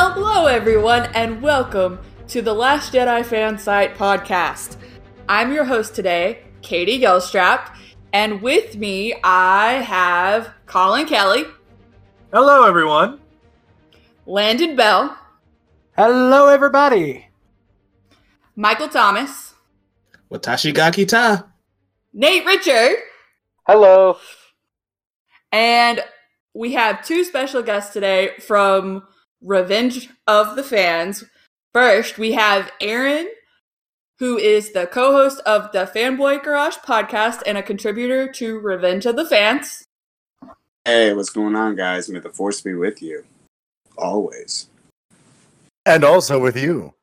Hello, everyone, and welcome to the Last Jedi Fan Site podcast. I'm your host today, Katie Gelstrap, and with me I have Colin Kelly. Hello, everyone. Landon Bell. Hello, everybody. Michael Thomas. Watashi ga kita. Nate Richard. Hello. And we have two special guests today from Revenge of the Fans. First, we have Aaron, who is the co-host of the Fanboy Garage podcast and a contributor to Revenge of the Fans. Hey, what's going on, guys? May the force be with you. Always. And also with you.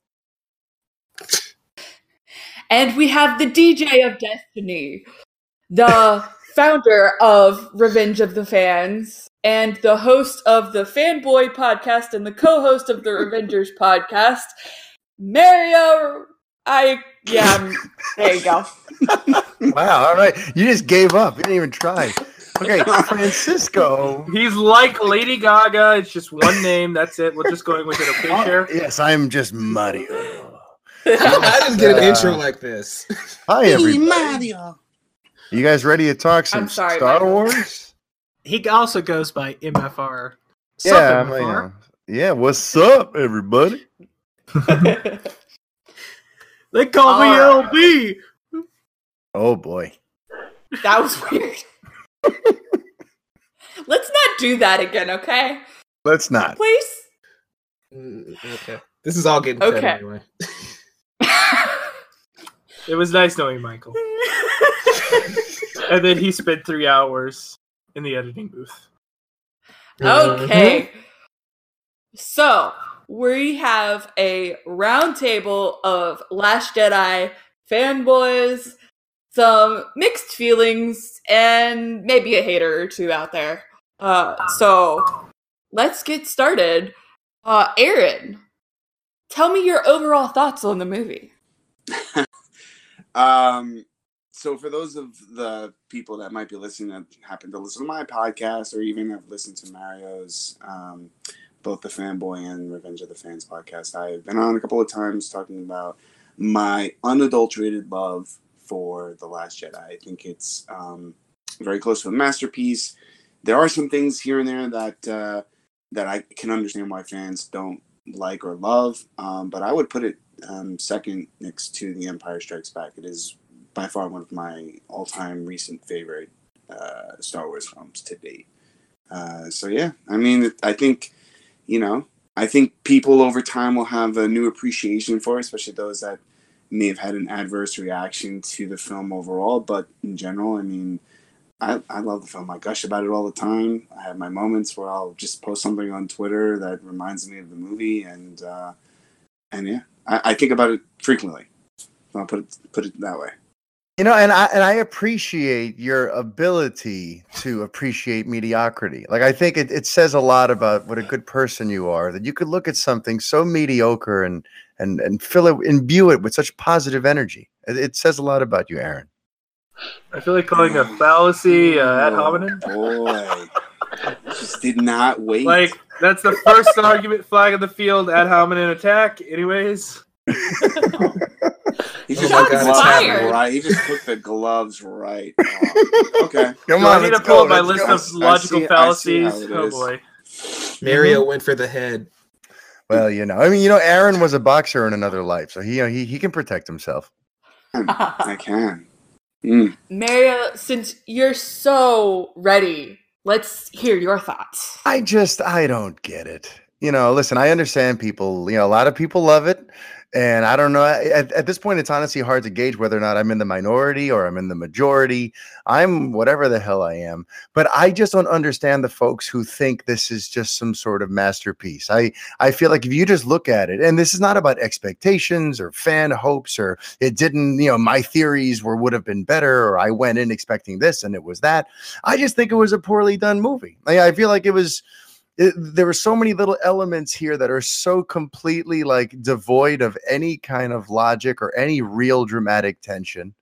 And we have the DJ of Destiny, the founder of Revenge of the Fans, and the host of the Fanboy podcast and the co-host of the Revengers podcast, Mario. There you go. Wow, all right. You just gave up. You didn't even try. Okay, Francisco. He's like Lady Gaga. It's just one name. That's it. We're just going with it. Okay, Cher? Yes, I'm just Mario. I didn't get an intro like this. Hi, everybody. Mario. You guys ready to talk some I'm sorry, Star Michael. Wars? He also goes by MFR. Yeah, MFR. yeah. What's up, everybody? They call me LB. Oh boy. That was weird. Let's not do that again, okay? Let's not. Please? Okay. This is all getting cut Okay. anyway. It was nice knowing Michael. And then he spent 3 hours in the editing booth. Okay. So, we have a round table of Last Jedi fanboys, some mixed feelings, and maybe a hater or two out there. So, let's get started. Aaron, tell me your overall thoughts on the movie. So for those of the people that might be listening that happen to listen to my podcast or even have listened to Mario's, both the Fanboy and Revenge of the Fans podcast, I've been on a couple of times talking about my unadulterated love for The Last Jedi. I think it's very close to a masterpiece. There are some things here and there that I can understand why fans don't like or love, but I would put it second next to The Empire Strikes Back. It is by far one of my all-time recent favorite Star Wars films to date. So yeah, I mean, I think people over time will have a new appreciation for it, especially those that may have had an adverse reaction to the film overall. But in general, I mean, I love the film. I gush about it all the time. I have my moments where I'll just post something on Twitter that reminds me of the movie, and yeah, I think about it frequently. I'll put it that way. You know, and I appreciate your ability to appreciate mediocrity. Like, I think it says a lot about what a good person you are, that you could look at something so mediocre and imbue it with such positive energy. It says a lot about you, Aaron. I feel like calling a fallacy ad hominem. Boy, just did not wait. Like, that's the first argument, flag of the field, ad hominem attack. Anyways. He just Shots put the gloves fired. right. He just put the gloves right. Oh, okay. Come Do on, I need let's to pull go, up my let's list go. of logical I see fallacies? how it Oh is. boy. Mario went for the head. Well, Aaron was a boxer in another life, so he can protect himself. I can. Mario, since you're so ready, let's hear your thoughts. I don't get it. Listen, I understand people, a lot of people love it. And I don't know, at this point, it's honestly hard to gauge whether or not I'm in the minority or I'm in the majority. I'm whatever the hell I am. But I just don't understand the folks who think this is just some sort of masterpiece. I feel like if you just look at it, and this is not about expectations or fan hopes, or it didn't, my theories would have been better, or I went in expecting this and it was that. I just think it was a poorly done movie. I feel like there were so many little elements here that are so completely devoid of any kind of logic or any real dramatic tension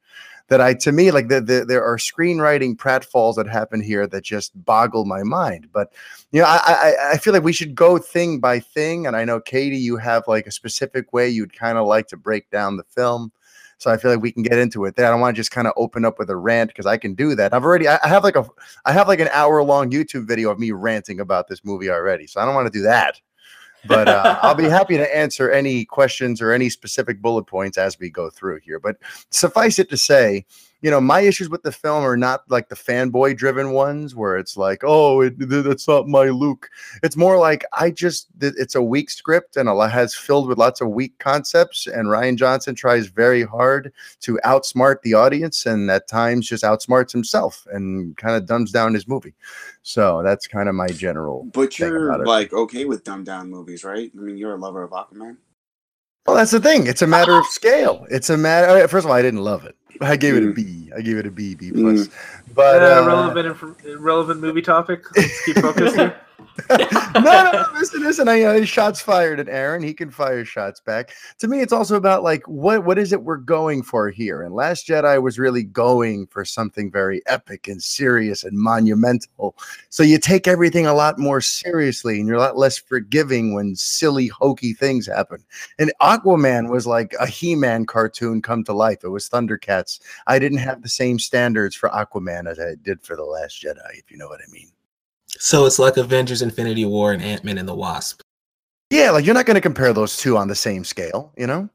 that to me, like there are screenwriting pratfalls that happen here that just boggle my mind. But I feel like we should go thing by thing. And I know, Katie, you have like a specific way you'd kind of like to break down the film. So I feel like we can get into it there. I don't want to just kind of open up with a rant, because I can do that. I have like an hour-long YouTube video of me ranting about this movie already. So I don't want to do that. But I'll be happy to answer any questions or any specific bullet points as we go through here. But suffice it to say, my issues with the film are not like the fanboy driven ones where it's like, oh, that's not my Luke. It's more like it's a weak script and has filled with lots of weak concepts. And Rian Johnson tries very hard to outsmart the audience, and at times just outsmarts himself and kind of dumbs down his movie. So that's kind of my general. But you're like okay with dumbed down movies, right? I mean, you're a lover of Aquaman. Well, that's the thing. It's a matter of scale. It's a matter. First of all, I didn't love it. I gave it a B. I gave it a B plus. But relevant movie topic. Let's keep focusing. No. Listen. Shots fired at Aaron. He can fire shots back. To me, it's also about like what is it we're going for here. And Last Jedi was really going for something very epic and serious and monumental. So you take everything a lot more seriously, and you're a lot less forgiving when silly, hokey things happen. And Aquaman was like a He-Man cartoon come to life. It was Thundercats. I didn't have the same standards for Aquaman as I did for The Last Jedi, if you know what I mean. So it's like Avengers Infinity War and Ant-Man and the Wasp. Yeah, like you're not going to compare those two on the same scale, Okay.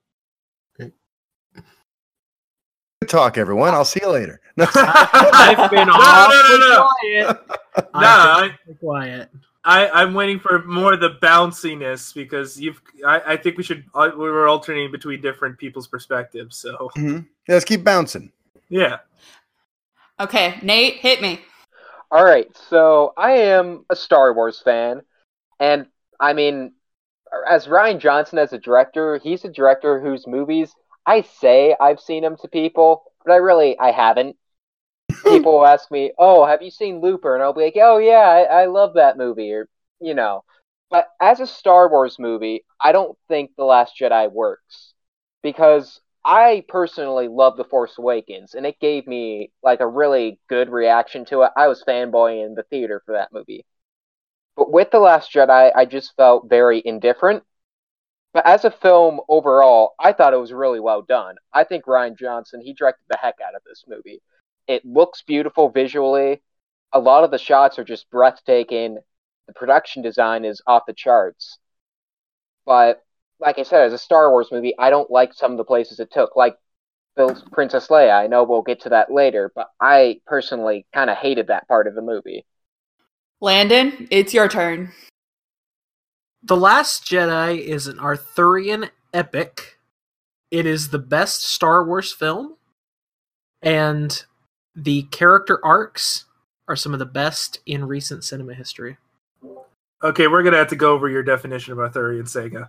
Good talk, everyone. I'll see you later. No. I've been awfully quiet. I'm waiting for more of the bounciness, because I think we were alternating between different people's perspectives. So yeah, let's keep bouncing. Yeah. Okay, Nate, hit me. All right, so I am a Star Wars fan, and I mean, as Rian Johnson as a director, he's a director whose movies I say I've seen them to people, but I haven't. People will ask me, "Oh, have you seen Looper?" And I'll be like, "Oh yeah, I love that movie," or But as a Star Wars movie, I don't think The Last Jedi works, because I personally love The Force Awakens, and it gave me like a really good reaction to it. I was fanboying in the theater for that movie. But with The Last Jedi, I just felt very indifferent. But as a film overall, I thought it was really well done. I think Rian Johnson, he directed the heck out of this movie. It looks beautiful visually. A lot of the shots are just breathtaking. The production design is off the charts. But like I said, as a Star Wars movie, I don't like some of the places it took. Like Princess Leia, I know we'll get to that later, but I personally kind of hated that part of the movie. Landon, it's your turn. The Last Jedi is an Arthurian epic. It is the best Star Wars film, and the character arcs are some of the best in recent cinema history. Okay, we're going to have to go over your definition of Arthurian saga.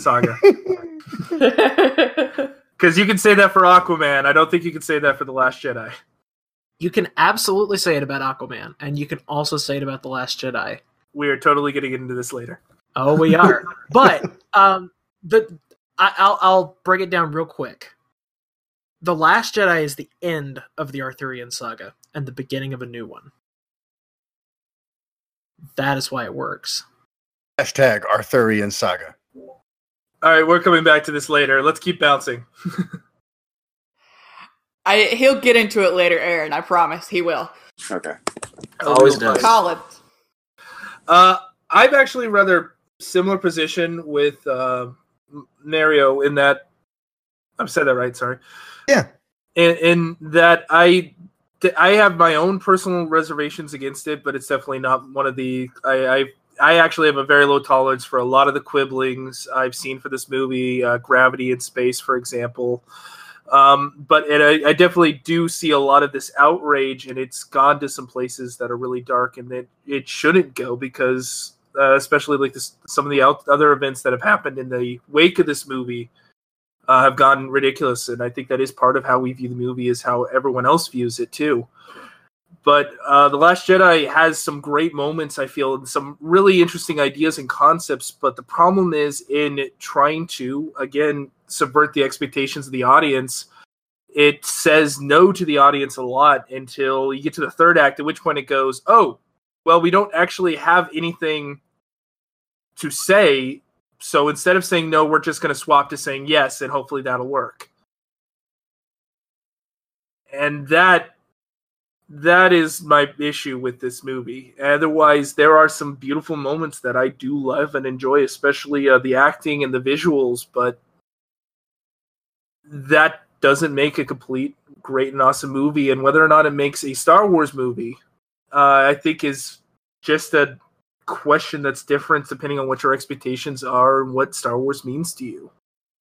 Because you can say that for Aquaman. I don't think you can say that for The Last Jedi. You can absolutely say it about Aquaman, and you can also say it about The Last Jedi. We are totally going to get into this later. Oh, we are. But I'll break it down real quick. The Last Jedi is the end of the Arthurian saga and the beginning of a new one. That is why it works. Hashtag Arthurian saga. All right, we're coming back to this later. Let's keep bouncing. He'll get into it later, Aaron. I promise he will. Okay. Always does. Colin. I've actually rather similar position with Mario in that I've said that right. Sorry. Yeah. In that I have my own personal reservations against it, but it's definitely not one of the. I actually have a very low tolerance for a lot of the quibblings I've seen for this movie, Gravity in Space, for example. But I definitely do see a lot of this outrage, and it's gone to some places that are really dark and that it shouldn't go, because especially like some of the other events that have happened in the wake of this movie have gotten ridiculous. And I think that is part of how we view the movie, is how everyone else views it too. But The Last Jedi has some great moments, I feel, and some really interesting ideas and concepts. But the problem is in trying to, again, subvert the expectations of the audience. it says no to the audience a lot until you get to the third act, at which point it goes, oh, well, we don't actually have anything to say, so instead of saying no, we're just going to swap to saying yes, and hopefully that'll work. And that is my issue with this movie. Otherwise, there are some beautiful moments that I do love and enjoy, especially the acting and the visuals, but that doesn't make a complete, great, and awesome movie. And whether or not it makes a Star Wars movie, I think is just a question that's different depending on what your expectations are and what Star Wars means to you.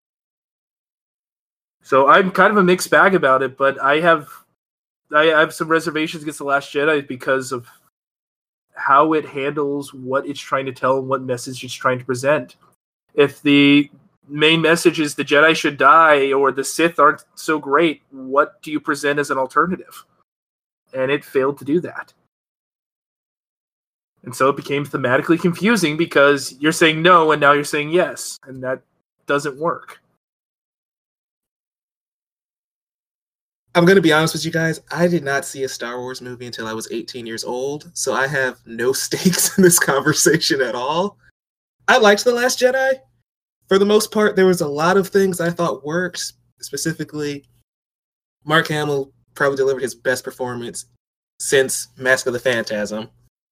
So I'm kind of a mixed bag about it, but I have some reservations against The Last Jedi because of how it handles what it's trying to tell and what message it's trying to present. If the main message is the Jedi should die or the Sith aren't so great, what do you present as an alternative? And it failed to do that. And so it became thematically confusing because you're saying no and now you're saying yes, and that doesn't work. I'm going to be honest with you guys. I did not see a Star Wars movie until I was 18 years old, so I have no stakes in this conversation at all. I liked The Last Jedi. For the most part, there was a lot of things I thought worked. Specifically, Mark Hamill probably delivered his best performance since Mask of the Phantasm.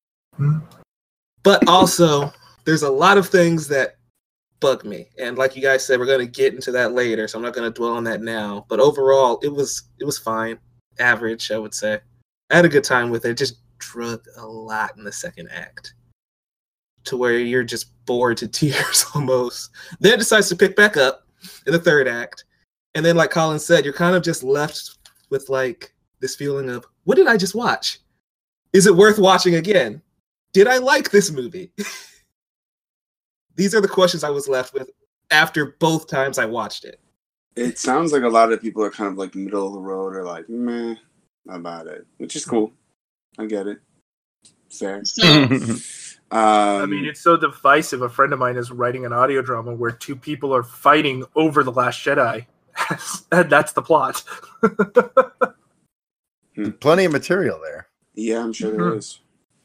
But also, there's a lot of things that bug me. And like you guys said, we're going to get into that later, so I'm not going to dwell on that now. But overall, it was fine. Average, I would say. I had a good time with it. It just drugged a lot in the second act, to where you're just bored to tears almost. Then it decides to pick back up in the third act. And then, like Colin said, you're kind of just left with like this feeling of, what did I just watch? Is it worth watching again? Did I like this movie? These are the questions I was left with after both times I watched it. It sounds like a lot of people are kind of like middle of the road or like, meh, about it, which is cool. I get it. Fair. I mean, it's so divisive. A friend of mine is writing an audio drama where two people are fighting over The Last Jedi. And that's the plot. Plenty of material there. Yeah, I'm sure there is.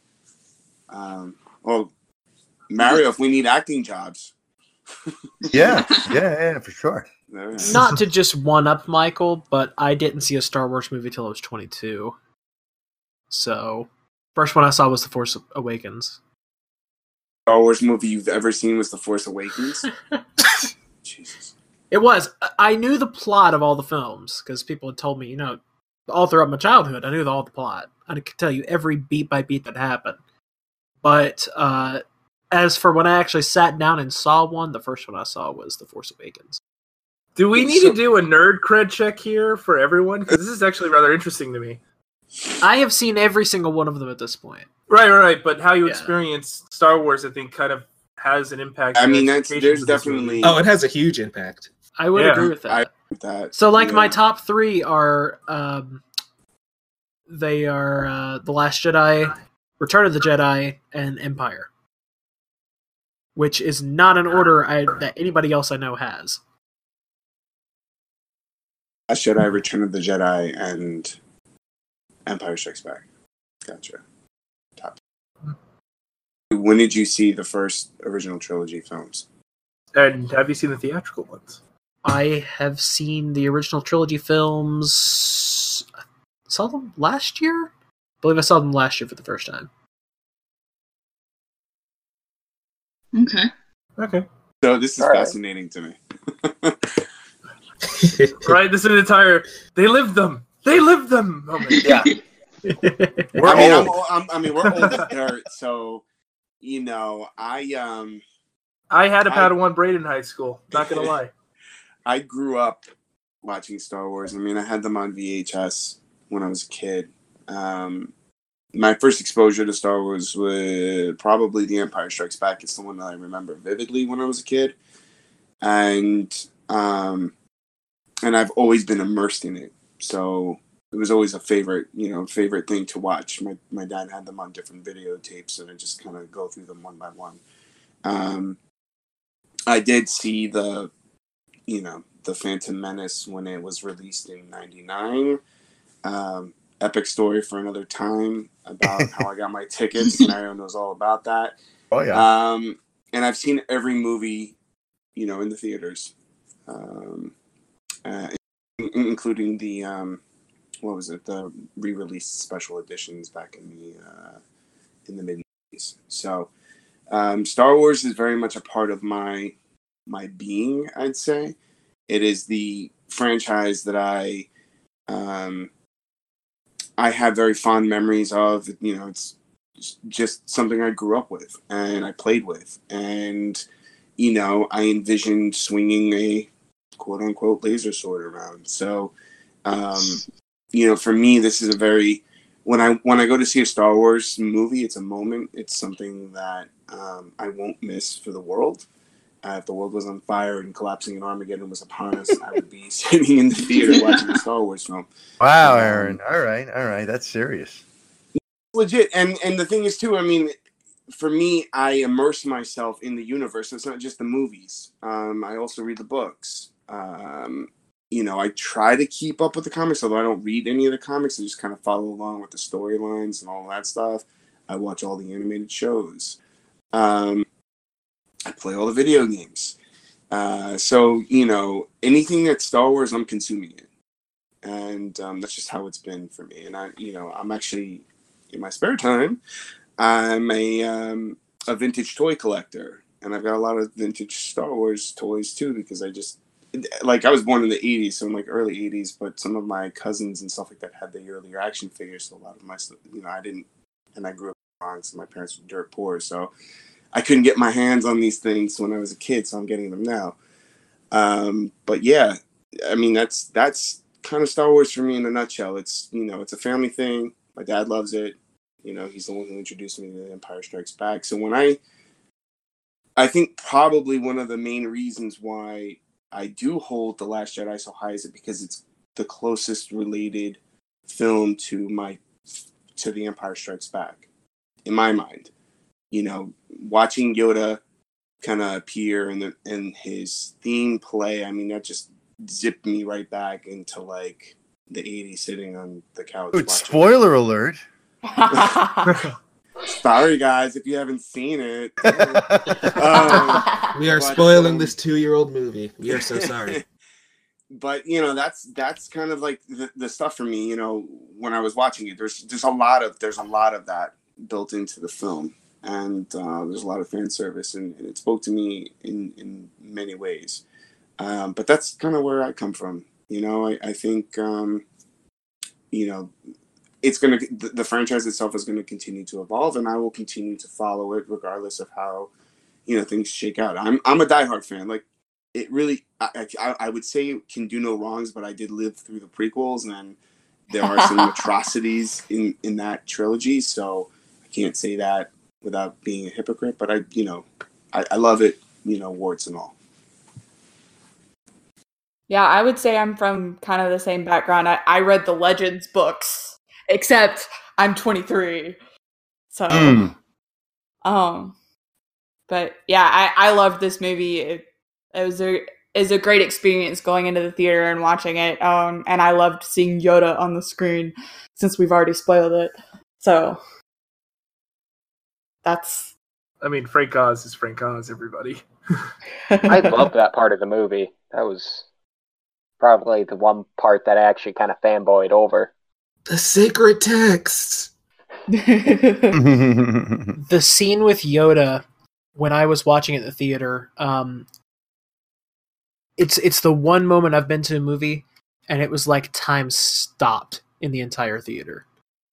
Well, Mario, if we need acting jobs. Yeah, for sure. Not to just one up Michael, but I didn't see a Star Wars movie till I was 22. So, first one I saw was The Force Awakens. Star Wars movie you've ever seen was The Force Awakens? Jesus. It was. I knew the plot of all the films, because people had told me, all throughout my childhood, I knew all the plot. I could tell you every beat by beat that happened. But as for when I actually sat down and saw one, the first one I saw was The Force Awakens. Do we need to do a nerd cred check here for everyone? Because this is actually rather interesting to me. I have seen every single one of them at this point. Right. But how you experience Star Wars, I think, kind of has an impact. I mean, there's definitely... Oh, it has a huge impact. I would agree with that. I agree with that. So, my top three are... they are The Last Jedi, Return of the Jedi, and Empire. Which is not an order that anybody else I know has. Last Jedi, Return of the Jedi, and Empire Strikes Back. Gotcha. Top. When did you see the first original trilogy films? And have you seen the theatrical ones? I have seen the original trilogy films. I saw them last year? I believe I saw them last year for the first time. Okay. So this is fascinating to me. Right, this is an entire they lived them moment. Yeah. We're old as dirt, so I had a Padawan braid in high school, not gonna lie. I grew up watching Star Wars. I mean, I had them on VHS when I was a kid. My first exposure to Star Wars was probably The Empire Strikes Back. It's the one that I remember vividly when I was a kid. And I've always been immersed in it. So it was always a favorite thing to watch. My dad had them on different videotapes, and I just kind of go through them one by one. I did see the The Phantom Menace when it was released in '99. Epic story for another time about how I got my tickets. Mario knows all about that. Oh yeah. And I've seen every movie, in the theaters, including the the re-released special editions back in the mid-90s. So Star Wars is very much a part of my being, I'd say. It is the franchise that I have very fond memories of. It's just something I grew up with and I played with. And, I envisioned swinging a quote unquote laser sword around. So, for me, this is a very, when I go to see a Star Wars movie, it's a moment. It's something that I won't miss for the world. If the world was on fire and collapsing in Armageddon was upon us, I would be sitting in the theater watching a Star Wars film. Wow, Aaron. All right. That's serious. Legit. And the thing is, too, I mean, for me, I immerse myself in the universe. It's not just the movies. I also read the books. I try to keep up with the comics, although I don't read any of the comics. I just kind of follow along with the storylines and all that stuff. I watch all the animated shows. I play all the video games. So, anything that's Star Wars, I'm consuming it. And that's just how it's been for me. And I'm actually, in my spare time, I'm a vintage toy collector. And I've got a lot of vintage Star Wars toys, too, because I was born in the 80s, so in early 80s, but some of my cousins and stuff like that had the earlier action figures. So a lot of my stuff, I didn't, and I grew up in the Bronx, and my parents were dirt poor. So I couldn't get my hands on these things when I was a kid, so I'm getting them now. But yeah, I mean, that's kind of Star Wars for me in a nutshell. It's, it's a family thing. My dad loves it. He's the one who introduced me to The Empire Strikes Back. So when I think probably one of the main reasons why I do hold The Last Jedi so high is because it's the closest related film to The Empire Strikes Back, in my mind. Watching Yoda kind of appear and his theme play, I mean, that just zipped me right back into the 80s, sitting on the couch. Dude, spoiler alert. Sorry, guys, if you haven't seen it. We are spoiling this 2-year-old movie. We are so sorry. But that's kind of the stuff for me. When I was watching it, there's a lot of that built into the film. And there's a lot of fan service, and it spoke to me in many ways. But that's kind of where I come from. I think, it's going to, the franchise itself is going to continue to evolve, and I will continue to follow it regardless of how, things shake out. I'm a diehard fan. It really, I would say it can do no wrongs, but I did live through the prequels, and there are some atrocities in that trilogy. So I can't say that without being a hypocrite, but I love it, warts and all. Yeah, I would say I'm from kind of the same background. I read the Legends books, except I'm 23. So, but yeah, I loved this movie. It was a great experience going into the theater and watching it. And I loved seeing Yoda on the screen, since we've already spoiled it. So that's. I mean, Frank Oz is Frank Oz, everybody. I love that part of the movie. That was probably the one part that I actually kind of fanboyed over. The sacred texts. The scene with Yoda, when I was watching it in the theater, it's the one moment I've been to a movie, and it was like time stopped in the entire theater.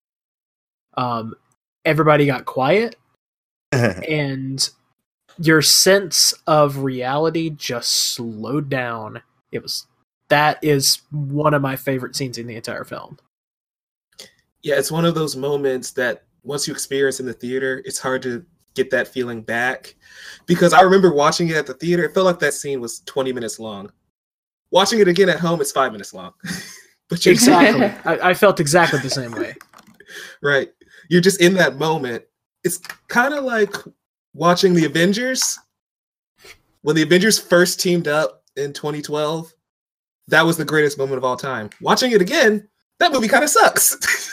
Everybody got quiet, and your sense of reality just slowed down. That is one of my favorite scenes in the entire film. Yeah, it's one of those moments that once you experience in the theater, it's hard to get that feeling back. Because I remember watching it at the theater, it felt like that scene was 20 minutes long. Watching it again at home, it's 5 minutes long. But Exactly. I felt exactly the same way. Right. You're just in that moment. It's kind of like watching the Avengers. When the Avengers first teamed up in 2012, that was the greatest moment of all time. Watching it again, that movie kind of sucks.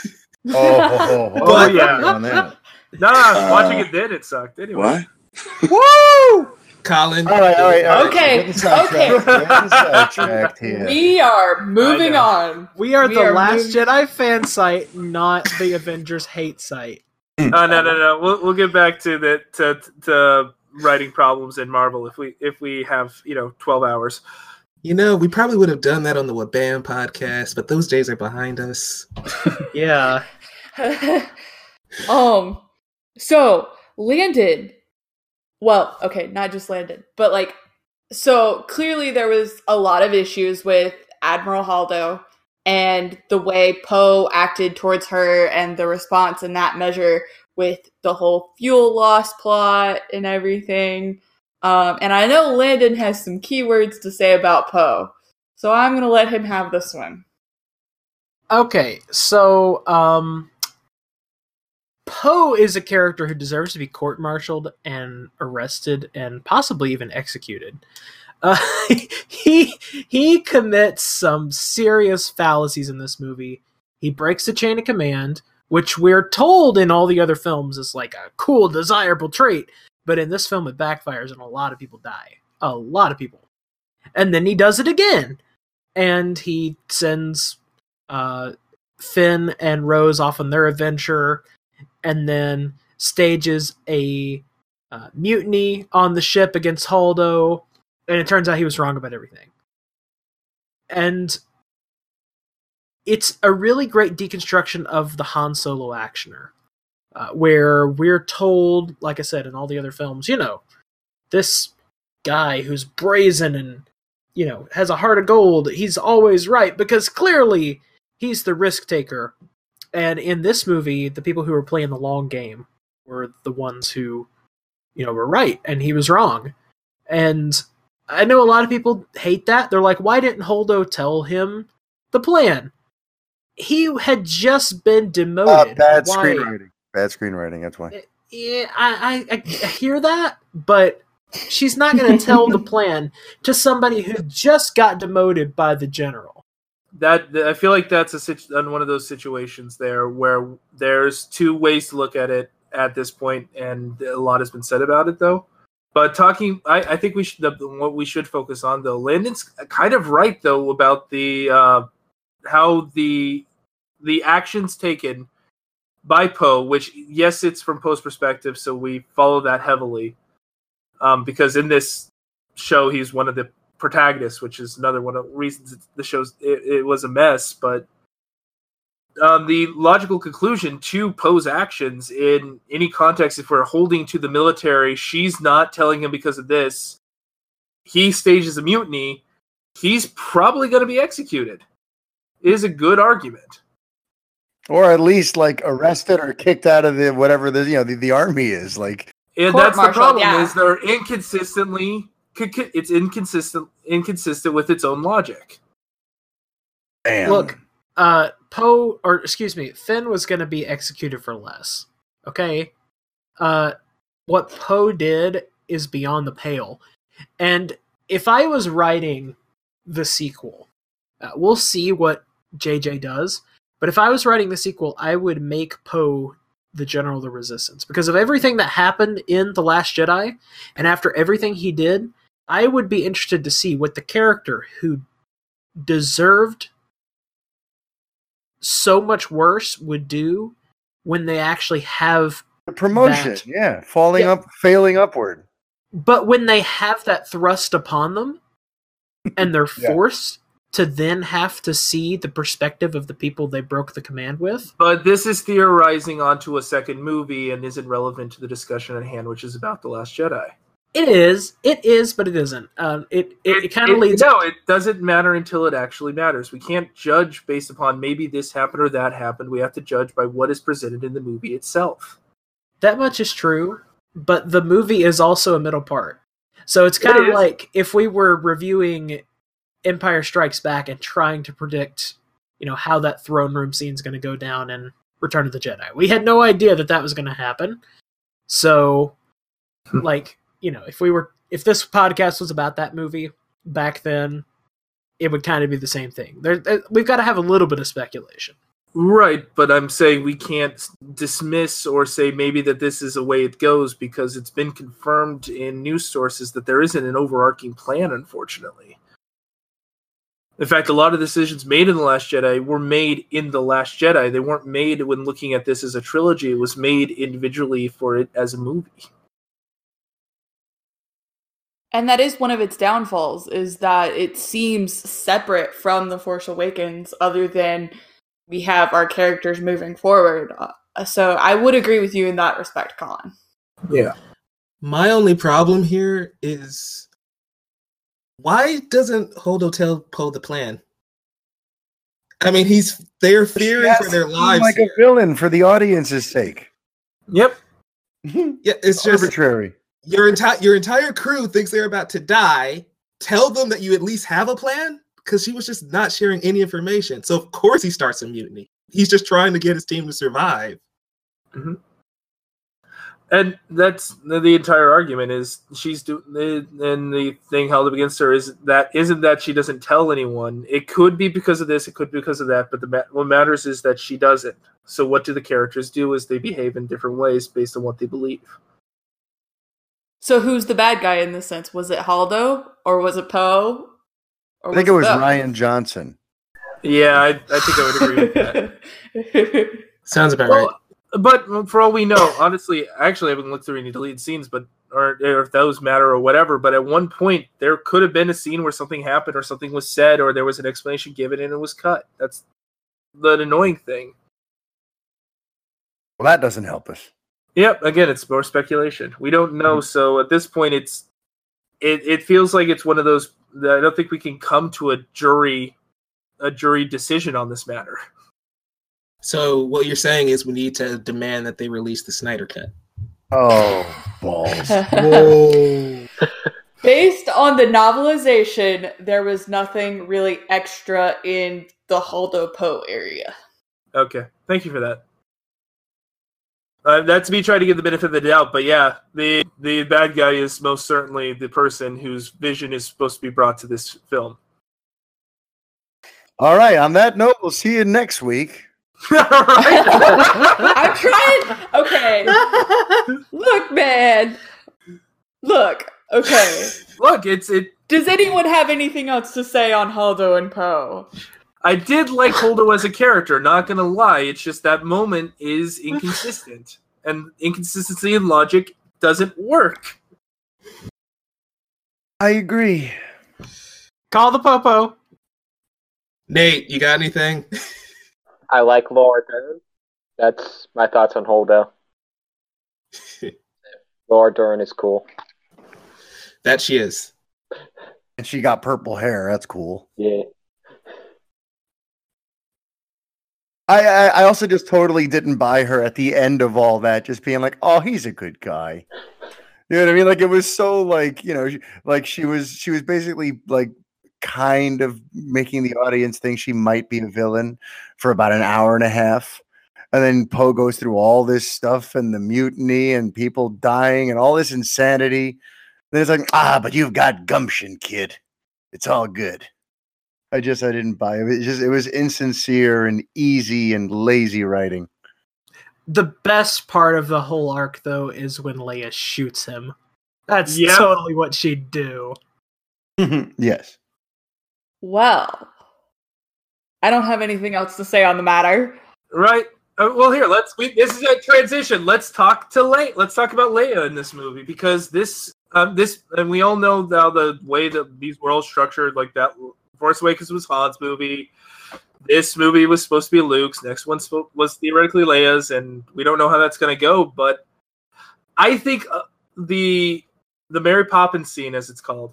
But yeah. on that. Watching it then, it sucked. Anyway. What? Woo! Colin. All right. Okay, Getting sidetracked here. We are moving on. We are We the are Last moving- Jedi fan site, not the Avengers hate site. No. We'll get back to to writing problems in Marvel if we have 12 hours. We probably would have done that on the Wabam podcast, but those days are behind us. Yeah. So Landon. Well, okay, not just Landon, but so clearly there was a lot of issues with Admiral Holdo and the way Poe acted towards her and the response in that measure with the whole fuel loss plot and everything. And I know Landon has some keywords to say about Poe, so I'm going to let him have this one. Okay, so Poe is a character who deserves to be court-martialed and arrested and possibly even executed. He commits some serious fallacies in this movie. He breaks the chain of command, which we're told in all the other films is like a cool, desirable trait. But in this film, it backfires and a lot of people die. A lot of people. And then he does it again. And he sends Finn and Rose off on their adventure, and then stages a mutiny on the ship against Holdo, and it turns out he was wrong about everything. And it's a really great deconstruction of the Han Solo actioner, where we're told, like I said, in all the other films, this guy who's brazen and, has a heart of gold, he's always right, because clearly he's the risk taker. And in this movie, the people who were playing the long game were the ones who, were right, and he was wrong. And I know a lot of people hate that. They're like, why didn't Holdo tell him the plan? He had just been demoted. Bad screenwriting. Bad screenwriting, that's why. Yeah, I hear that, but she's not going to tell the plan to somebody who just got demoted by the general. That I feel like that's one of those situations there where there's two ways to look at it at this point, and a lot has been said about it, though. But I think what we should focus on, though, Landon's kind of right, though, about the how the actions taken by Poe, which, yes, it's from Poe's perspective, so we follow that heavily, because in this show he's one of the protagonists, which is another one of the reasons the show's it was a mess. But the logical conclusion to Poe's actions in any context, if we're holding to the military, she's not telling him because of this, he stages a mutiny, he's probably going to be executed. It is a good argument. Or at least arrested or kicked out of whatever the army is like. And that's the problem, yeah. is they're it's inconsistent with its own logic. Damn. Look, Finn was going to be executed for less. Okay? What Poe did is beyond the pale. And if I was writing the sequel, we'll see what JJ does, but if I was writing the sequel, I would make Poe the General of the Resistance. Because of everything that happened in The Last Jedi, and after everything he did, I would be interested to see what the character who deserved so much worse would do when they actually have the promotion, failing upward. But when they have that thrust upon them, and they're forced to then have to see the perspective of the people they broke the command with. But this is theorizing onto a second movie and isn't relevant to the discussion at hand, which is about The Last Jedi. It is, but it isn't. It kind of leads... No, it doesn't matter until it actually matters. We can't judge based upon maybe this happened or that happened. We have to judge by what is presented in the movie itself. That much is true, but the movie is also a middle part. So it's kind of like if we were reviewing Empire Strikes Back and trying to predict, how that throne room scene is going to go down in Return of the Jedi. We had no idea that was going to happen. So, if this podcast was about that movie back then, it would kind of be the same thing. We've got to have a little bit of speculation. Right, but I'm saying we can't dismiss or say maybe that this is the way it goes because it's been confirmed in news sources that there isn't an overarching plan, unfortunately. In fact, a lot of decisions made in The Last Jedi were made in The Last Jedi. They weren't made when looking at this as a trilogy. It was made individually for it as a movie. And that is one of its downfalls, is that it seems separate from The Force Awakens, other than we have our characters moving forward. So I would agree with you in that respect, Colin. Yeah. My only problem here is, why doesn't Holdo tell Poe the plan? I mean, they're fearing for their lives. Like here. a villain for the audience's sake. Yep. Yeah, it's just arbitrary. Your entire crew thinks they're about to die. Tell them that you at least have a plan, because she was just not sharing any information. So of course he starts a mutiny. He's just trying to get his team to survive. Mm-hmm. And that's the entire argument is she's doing, and the thing held up against her isn't that she doesn't tell anyone. It could be because of this, it could be because of that, but what matters is that she doesn't. So what do the characters do is they behave in different ways based on what they believe. So who's the bad guy in this sense? Was it Holdo or was it Poe? I think it was Rian Johnson. Yeah, I think I would agree with that. Sounds about right. But for all we know, honestly, I actually haven't looked through any deleted scenes, or if those matter or whatever. But at one point, there could have been a scene where something happened, or something was said, or there was an explanation given, and it was cut. That's the annoying thing. Well, that doesn't help us. Yep. Again, it's more speculation. We don't know. So at this point, it feels like it's one of those that I don't think we can come to a jury decision on this matter. So what you're saying is we need to demand that they release the Snyder Cut. Oh, balls. Whoa. Based on the novelization, there was nothing really extra in the Holdo Poe area. Okay. Thank you for that. That's me trying to give the benefit of the doubt, but yeah, the bad guy is most certainly the person whose vision is supposed to be brought to this film. All right, on that note, we'll see you next week. I'm trying. Okay. Look, man. Look. Okay. Look, Does anyone have anything else to say on Holdo and Poe? I did like Holdo as a character, not gonna lie. It's just that moment is inconsistent. And inconsistency in logic doesn't work. I agree. Call the Popo. Nate, you got anything? I like Laura Dern. That's my thoughts on Holdo. Laura Dern is cool. That she is. And she got purple hair. That's cool. Yeah. I also just totally didn't buy her at the end of all that, just being like, oh, he's a good guy. You know what I mean? Like, it was so like, you know, like she was basically like kind of making the audience think she might be a villain for about an hour and a half. And then Poe goes through all this stuff and the mutiny and people dying and all this insanity. Then it's like, but you've got gumption, kid. It's all good. I didn't buy it. It was insincere and easy and lazy writing. The best part of the whole arc, though, is when Leia shoots him. That's totally what she'd do. Yes. Well, I don't have anything else to say on the matter. Right. Well, here, this is a transition. Let's talk to Leia. Let's talk about Leia in this movie, because this, and we all know now the way that these worlds structured, like that. Force Awakens was Han's movie. This movie was supposed to be Luke's. Next one was theoretically Leia's, and we don't know how that's going to go. But I think the Mary Poppins scene, as it's called,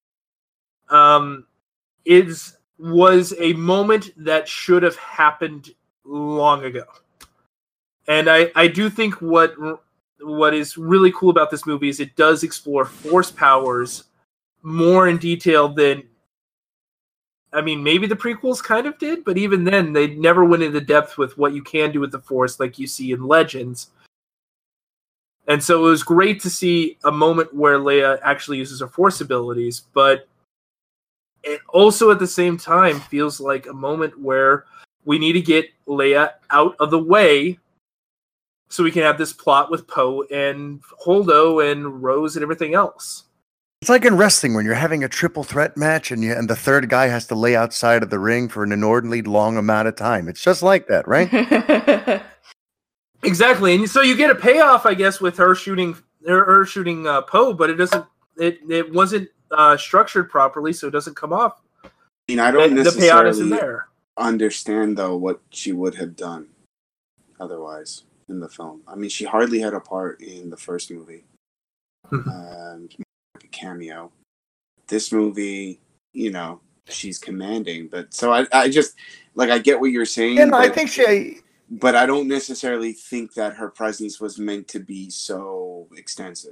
was a moment that should have happened long ago. And I do think what is really cool about this movie is it does explore Force powers more in detail than, I mean, maybe the prequels kind of did, but even then, they never went into depth with what you can do with the Force like you see in Legends. And so it was great to see a moment where Leia actually uses her Force abilities, but it also at the same time feels like a moment where we need to get Leia out of the way so we can have this plot with Poe and Holdo and Rose and everything else. It's like in wrestling when you're having a triple threat match and the third guy has to lay outside of the ring for an inordinately long amount of time. It's just like that, right? Exactly, and so you get a payoff, I guess, with her shooting Poe, but it doesn't. It wasn't structured properly, so it doesn't come off. I mean, I don't The payout isn't necessarily there. understand though what she would have done otherwise in the film. I mean, she hardly had a part in the first movie, a cameo. This movie, she's commanding, but so I just I get what you're saying. And I think but I don't necessarily think that her presence was meant to be so extensive.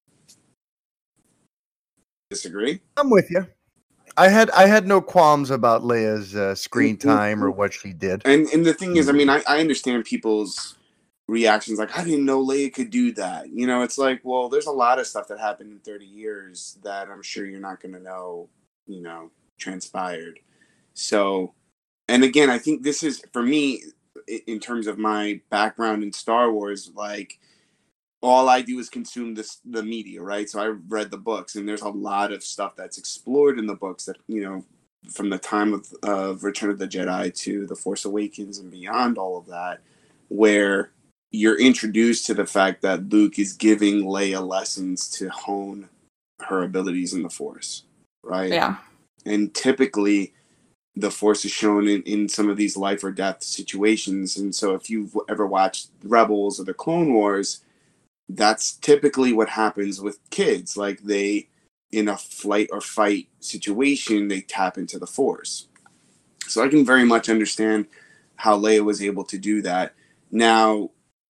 Disagree? I'm with you. I had no qualms about Leia's screen time or what she did. And the thing is, I mean, I understand people's reactions. Like, I didn't know Leia could do that. It's like, well, there's a lot of stuff that happened in 30 years that I'm sure you're not going to know, transpired. So, and again, I think this is, for me, in terms of my background in Star Wars, like, all I do is consume the media, right? So I read the books, and there's a lot of stuff that's explored in the books that, from the time of Return of the Jedi to The Force Awakens and beyond all of that, where you're introduced to the fact that Luke is giving Leia lessons to hone her abilities in the Force, right? Yeah. And typically, the Force is shown in some of these life or death situations. And so if you've ever watched Rebels or the Clone Wars, that's typically what happens with kids. Like, they, in a flight or fight situation, they tap into the Force. So I can very much understand how Leia was able to do that. Now,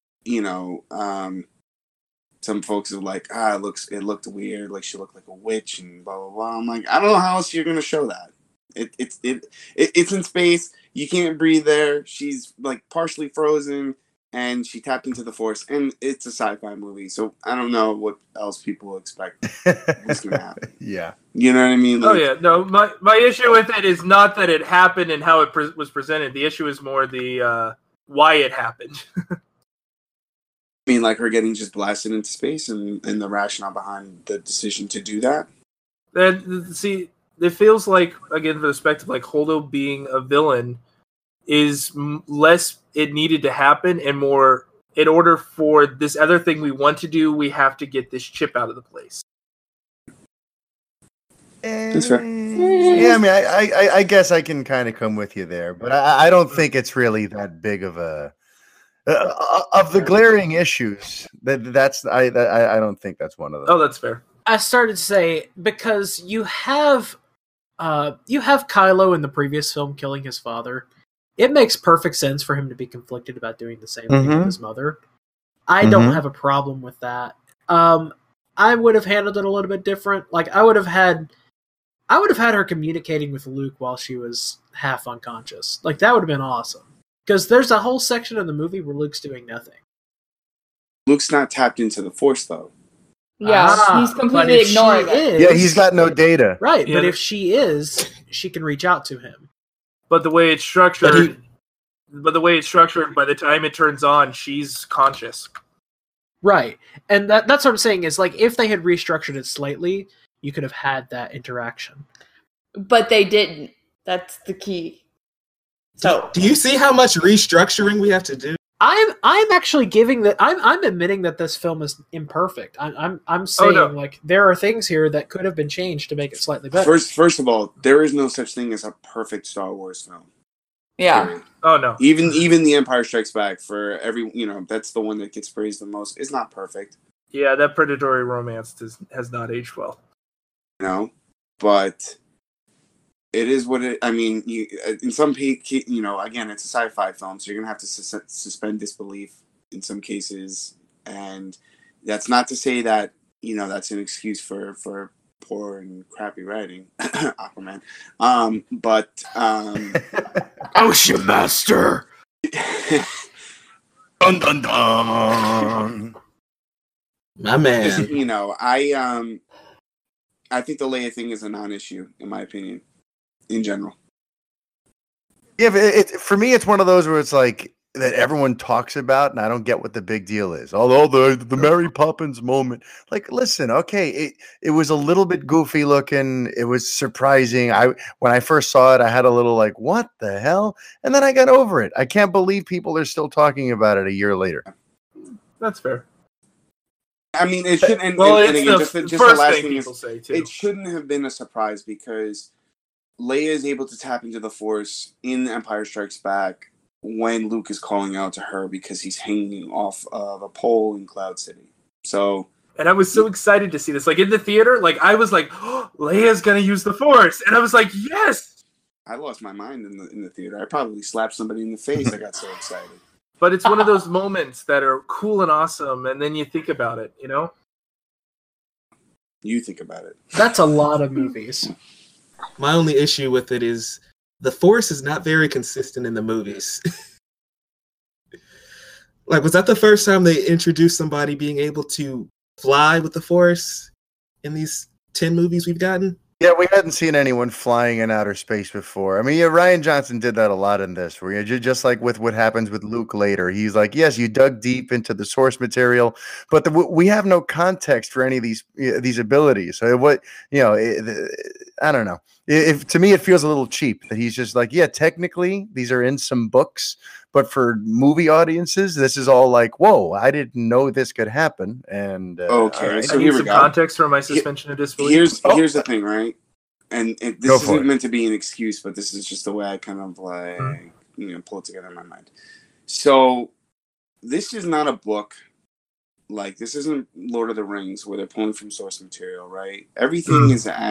some folks are like, it looked weird, like she looked like a witch and blah blah blah. I'm like, I don't know how else you're gonna show that. It's in space. You can't breathe there. She's like partially frozen, and she tapped into the Force, and it's a sci-fi movie, so I don't know what else people expect was gonna happen. Yeah, you know what I mean? Like, no. My issue with it is not that it happened and how it was presented. The issue is more the why it happened. I mean, like her getting just blasted into space, and the rationale behind the decision to do that. And see, it feels like, again, from the perspective, like Holdo being a villain is less it needed to happen and more in order for this other thing we want to do, we have to get this chip out of the place. That's fair. Yeah, I mean, I guess I can kind of come with you there, but I don't think it's really that big of a of the glaring issues. That's I don't think that's one of them. Oh, that's fair. I started to say, because you have Kylo in the previous film killing his father. It makes perfect sense for him to be conflicted about doing the same thing with his mother. I don't have a problem with that. I would have handled it a little bit different. Like, I would have had her communicating with Luke while she was half unconscious. Like, that would have been awesome. Because there's a whole section of the movie where Luke's doing nothing. Luke's not tapped into the Force, though. Yeah, he's completely ignoring it. Yeah, he's got no data. Right, Yeah. but if she is, she can reach out to him. But the way it's structured, by the time it turns on, she's conscious. Right, and that's what I'm saying is, like, if they had restructured it slightly, you could have had that interaction. But they didn't. That's the key. So, Do you see how much restructuring we have to do? I'm actually giving that. I'm admitting that this film is imperfect. I'm saying like there are things here that could have been changed to make it slightly better. First of all, there is no such thing as a perfect Star Wars film. yeah. Period. Oh no. Even The Empire Strikes Back, for every that's the one that gets praised the most. It's not perfect, Yeah, that predatory romance has not aged well. but it is what it. I mean, in some again, it's a sci-fi film, so you're gonna have to suspend disbelief in some cases, and that's not to say that that's an excuse for poor and crappy writing, Aquaman. But Ocean Master. Dun dun dun. My man. just, I think the Leia thing is a non-issue, in my opinion. in general. Yeah, but for me, it's one of those where it's like that everyone talks about, and I don't get what the big deal is. Although the Mary Poppins moment, like, listen, okay, it was a little bit goofy looking. It was surprising. When I first saw it, I had a little like, what the hell? And then I got over it. I can't believe people are still talking about it a year later. That's fair. I mean, it shouldn't. And again, just the last thing people say too. It shouldn't have been a surprise because Leia is able to tap into the Force in Empire Strikes Back when Luke is calling out to her because he's hanging off of a pole in Cloud City. So, and I was so excited to see this. Like in the theater, like I was like, oh, Leia's gonna use the Force, and I was like, yes. I lost my mind in the theater. I probably slapped somebody in the face. I got so excited. But it's one of those moments that are cool and awesome, and then you think about it, you know? You think about it. That's a lot of movies. My only issue with it is the Force is not very consistent in the movies. Like, was that the first time they introduced somebody being able to fly with the Force in these 10 movies we've gotten? Yeah, we hadn't seen anyone flying in outer space before. I mean, yeah, Rian Johnson did that a lot in this, where you're just like with what happens with Luke later. He's like, yes, you dug deep into the source material, but we have no context for any of these abilities. So I don't know. To me, it feels a little cheap that he's just like, yeah, technically these are in some books, but for movie audiences, this is all like, whoa, I didn't know this could happen. And okay, so here's some context for my suspension of disbelief. Here's the thing, right? And this isn't meant to be an excuse, but this is just the way I kind of like pull it together in my mind. So this is not a book. Like, this isn't Lord of the Rings where they're pulling from source material, right? Everything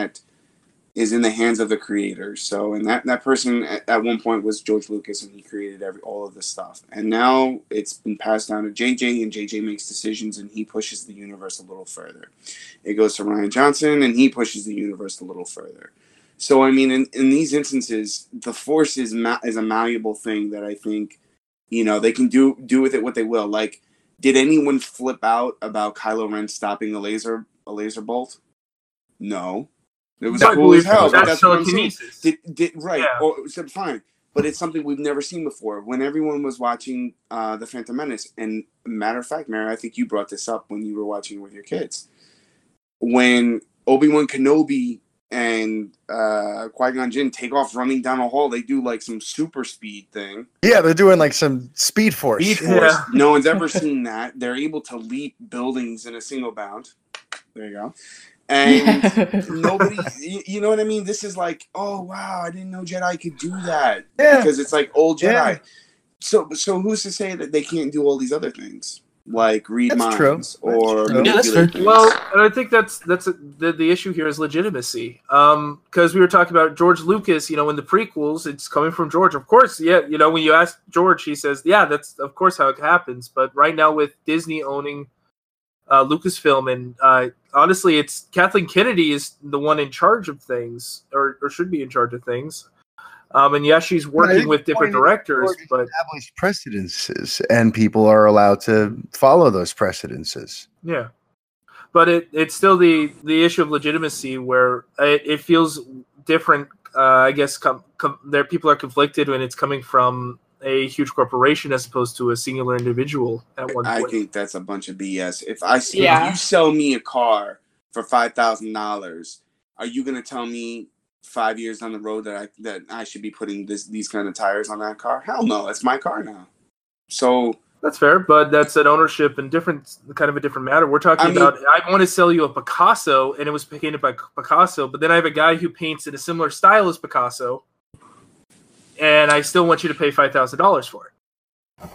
is in the hands of the creators. So, and that person at one point was George Lucas, and he created all of this stuff. And now it's been passed down to JJ, and JJ makes decisions, and he pushes the universe a little further. It goes to Rian Johnson, and he pushes the universe a little further. So, I mean, in these instances, the Force is a malleable thing that I think, they can do with it what they will. Like, did anyone flip out about Kylo Ren stopping a laser bolt? No. It was cool as hell, but that's what I'm saying. Right. Yeah. Or, so fine. But it's something we've never seen before. When everyone was watching The Phantom Menace, and matter of fact, Mary, I think you brought this up when you were watching with your kids. When Obi-Wan Kenobi and Qui-Gon Jinn take off running down a hall, they do like some super speed thing. Yeah, they're doing like some Speed Force. Yeah. No one's ever seen that. They're able to leap buildings in a single bound. There you go. And nobody, you know what I mean? This is like, oh wow, I didn't know Jedi could do that. Yeah. Because it's like old Jedi. Yeah. So who's to say that they can't do all these other things, like read minds or manipulate things? Well, and I think that's the issue here is legitimacy. Because we were talking about George Lucas, in the prequels, it's coming from George, of course. Yeah, when you ask George, he says, yeah, that's of course how it happens. But right now with Disney owning Lucasfilm, and honestly, it's Kathleen Kennedy is the one in charge of things, or should be in charge of things. And yes, she's working with different directors, but established precedences, and people are allowed to follow those precedences. Yeah, but it's still the issue of legitimacy, where it feels different. I guess there people are conflicted when it's coming from a huge corporation as opposed to a singular individual at one point. I think that's a bunch of BS. If you sell me a car for $5,000, are you going to tell me 5 years down the road that I should be putting these kind of tires on that car? Hell no, it's my car now. So that's fair, but that's an ownership and kind of a different matter. We're talking about, I want to sell you a Picasso, and it was painted by Picasso, but then I have a guy who paints in a similar style as Picasso, and I still want you to pay $5,000 for it.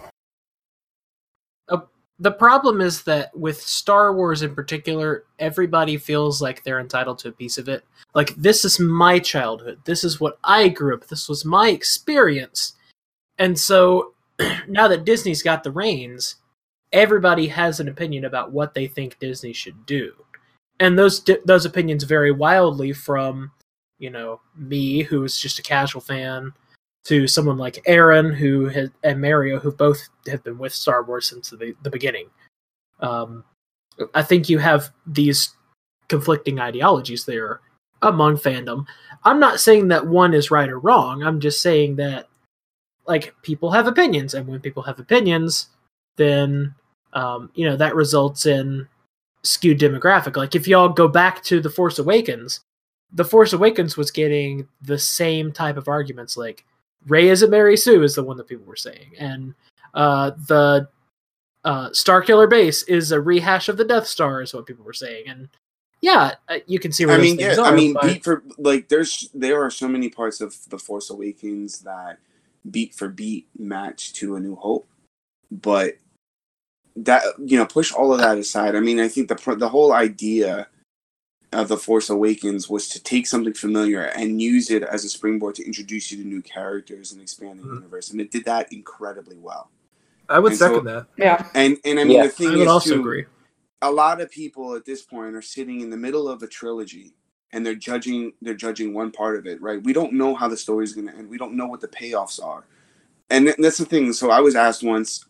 The problem is that with Star Wars in particular, everybody feels like they're entitled to a piece of it. Like, this is my childhood. This is what I grew up. This was my experience. And so now that Disney's got the reins, everybody has an opinion about what they think Disney should do. And those opinions vary wildly from, me, who's just a casual fan, to someone like Aaron and Mario, who both have been with Star Wars since the beginning. I think you have these conflicting ideologies there, among fandom. I'm not saying that one is right or wrong. I'm just saying that, like, people have opinions, and when people have opinions, then that results in skewed demographic. Like, if y'all go back to The Force Awakens was getting the same type of arguments. Like, Rey isn't Mary Sue is the one that people were saying, and the Starkiller Base is a rehash of the Death Star is what people were saying. And yeah, you can see where those things are. Beat for there are so many parts of The Force Awakens that beat for beat match to A New Hope, but that, push all of that aside. I mean, I think the whole idea of The Force Awakens was to take something familiar and use it as a springboard to introduce you to new characters and expand the universe, and it did that incredibly well. I would second that. Yeah, and I mean, the thing I would is also too, agree. a lot of people at this point are sitting in the middle of a trilogy and they're judging one part of it, right? We don't know how the story's going to end. We don't know what the payoffs are. And that's the thing. So I was asked once,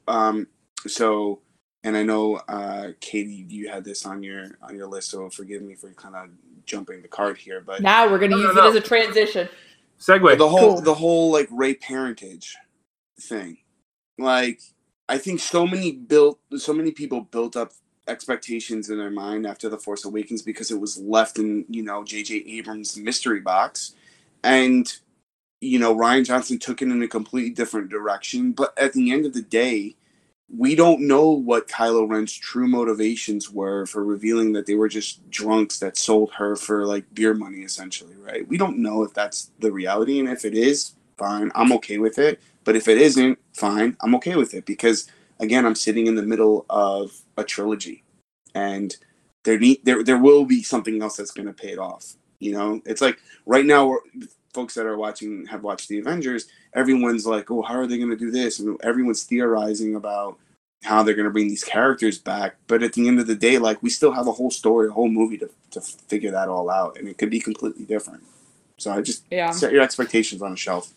and I know, Katie, you had this on your list, so forgive me for kind of jumping the card here, but now we're going to use it as a transition. Segue. The whole like Rey parentage thing. Like, I think so many people built up expectations in their mind after The Force Awakens because it was left in, J.J. Abrams' mystery box. And, Rian Johnson took it in a completely different direction. But at the end of the day, we don't know what Kylo Ren's true motivations were for revealing that they were just drunks that sold her for, like, beer money, essentially, right? We don't know if that's the reality. And if it is, fine, I'm okay with it. But if it isn't, fine, I'm okay with it. Because, again, I'm sitting in the middle of a trilogy, and there will be something else that's going to pay it off. It's like right now, folks that have watched the Avengers, everyone's like, oh, how are they going to do this? And everyone's theorizing about how they're going to bring these characters back. But at the end of the day, like, we still have a whole story, a whole movie to figure that all out, and it could be completely different. So I just set your expectations on a shelf.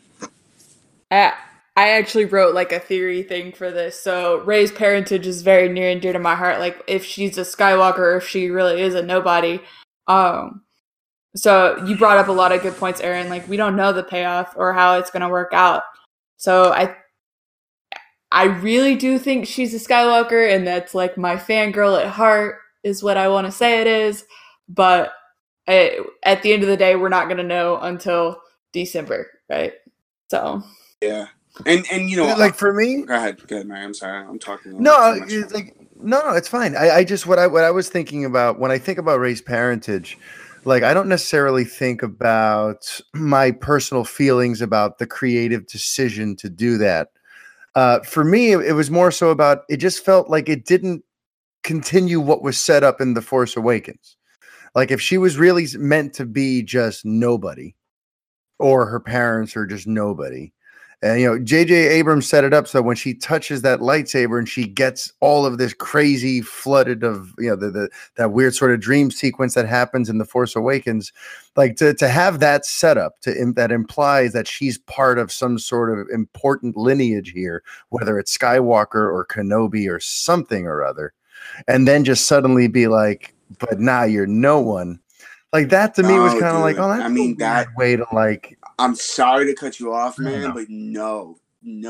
I actually wrote like a theory thing for this. So Rey's parentage is very near and dear to my heart. Like, if she's a Skywalker, or if she really is a nobody. So you brought up a lot of good points, Aaron. Like, we don't know the payoff or how it's going to work out. So I really do think she's a Skywalker, and that's like my fangirl at heart is what I want to say it is. But at the end of the day, we're not going to know until December, right? So yeah. And like, for me, go ahead, Mary. I'm sorry, I'm talking. No, it's fine. I just what I was thinking about when I think about Rey's parentage, like, I don't necessarily think about my personal feelings about the creative decision to do that. For me, it was more so about, it just felt like it didn't continue what was set up in The Force Awakens. Like, if she was really meant to be just nobody, or her parents are just nobody. And, J.J. Abrams set it up so when she touches that lightsaber and she gets all of this crazy flooded of, that weird sort of dream sequence that happens in The Force Awakens, like, to have that set up, that implies that she's part of some sort of important lineage here, whether it's Skywalker or Kenobi or something or other, and then just suddenly be like, but now you're no one. Like, that to me was kind of like, oh, that's a weird way to, like. I'm sorry to cut you off, man, but no.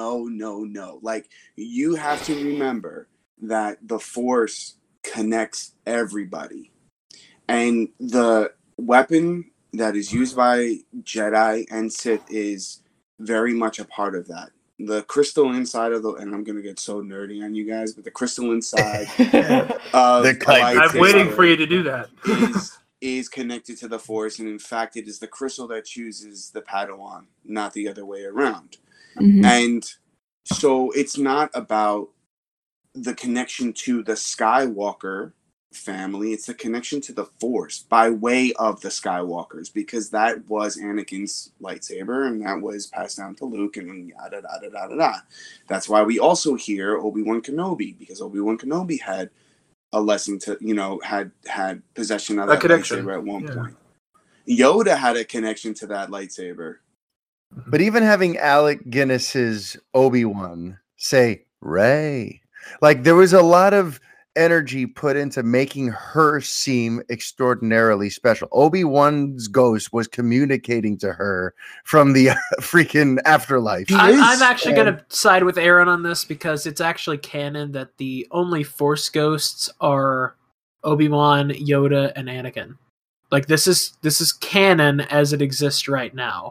Like, you have to remember that the Force connects everybody. And the weapon that is used by Jedi and Sith is very much a part of that. The crystal inside of and I'm going to get so nerdy on you guys, but the crystal inside of the lightsaber, I'm waiting for you to do that. is connected to the Force, and in fact, it is the crystal that chooses the Padawan, not the other way around. Mm-hmm. And so it's not about the connection to the Skywalker family, it's the connection to the Force by way of the Skywalkers, because that was Anakin's lightsaber, and that was passed down to Luke, and yada, yada, yada, yada. That's why we also hear Obi-Wan Kenobi, because Obi-Wan Kenobi had a lesson to, had possession of that lightsaber at one point. Yoda had a connection to that lightsaber. But even having Alec Guinness's Obi-Wan say Rey, like, there was a lot of energy put into making her seem extraordinarily special. Obi-Wan's ghost was communicating to her from the freaking afterlife. I'm actually going to side with Aaron on this because it's actually canon that the only Force ghosts are Obi-Wan, Yoda, and Anakin. Like this is canon as it exists right now.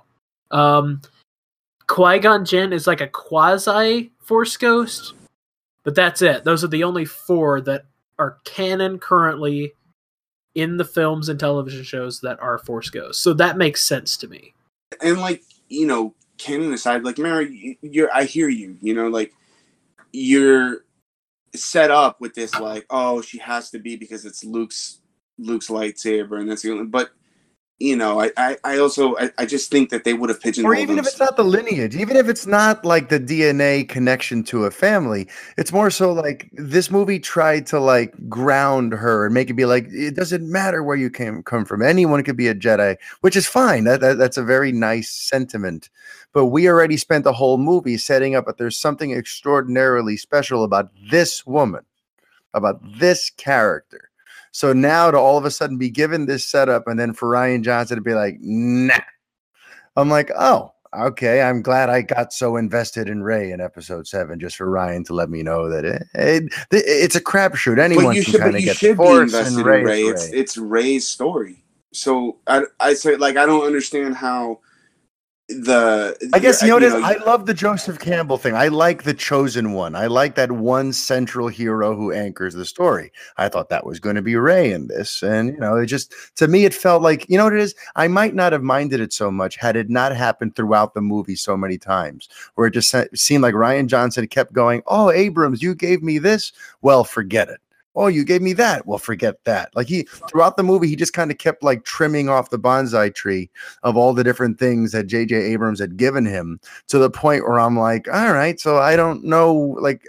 Qui-Gon Jinn is like a quasi Force ghost, but that's it. Those are the only 4 that are canon currently in the films and television shows that are Force ghosts. So that makes sense to me. And like, you know, canon aside, like Mary, I hear you. You know, like you're set up with this, like, oh, she has to be because it's Luke's lightsaber, and that's the only. But you know, I just think that they would have pigeonholed. Or even if it's not the lineage, even if it's not like the DNA connection to a family, it's more so like this movie tried to like ground her and make it be like it doesn't matter where you come from. Anyone could be a Jedi, which is fine. That's a very nice sentiment. But we already spent the whole movie setting up that there's something extraordinarily special about this woman, about this character. So now to all of a sudden be given this setup and then for Rian Johnson to be like, nah. I'm like, oh, okay. I'm glad I got so invested in Rey in episode 7 just for Rian to let me know that it's a crapshoot. Anyone can kind of get Force and Rey. It's Rey's story. So I say, like, I don't understand how I guess you know what it is. I love the Joseph Campbell thing. I like the chosen one. I like that one central hero who anchors the story. I thought that was going to be Rey in this, and you know, it just to me it felt like, you know what it is. I might not have minded it so much had it not happened throughout the movie so many times, where it just seemed like Rian Johnson kept going, "Oh, Abrams, you gave me this. Well, forget it. Oh, you gave me that. Well, forget that." Like throughout the movie, he just kind of kept like trimming off the bonsai tree of all the different things that J.J. Abrams had given him, to the point where I'm like, all right, so I don't know. Like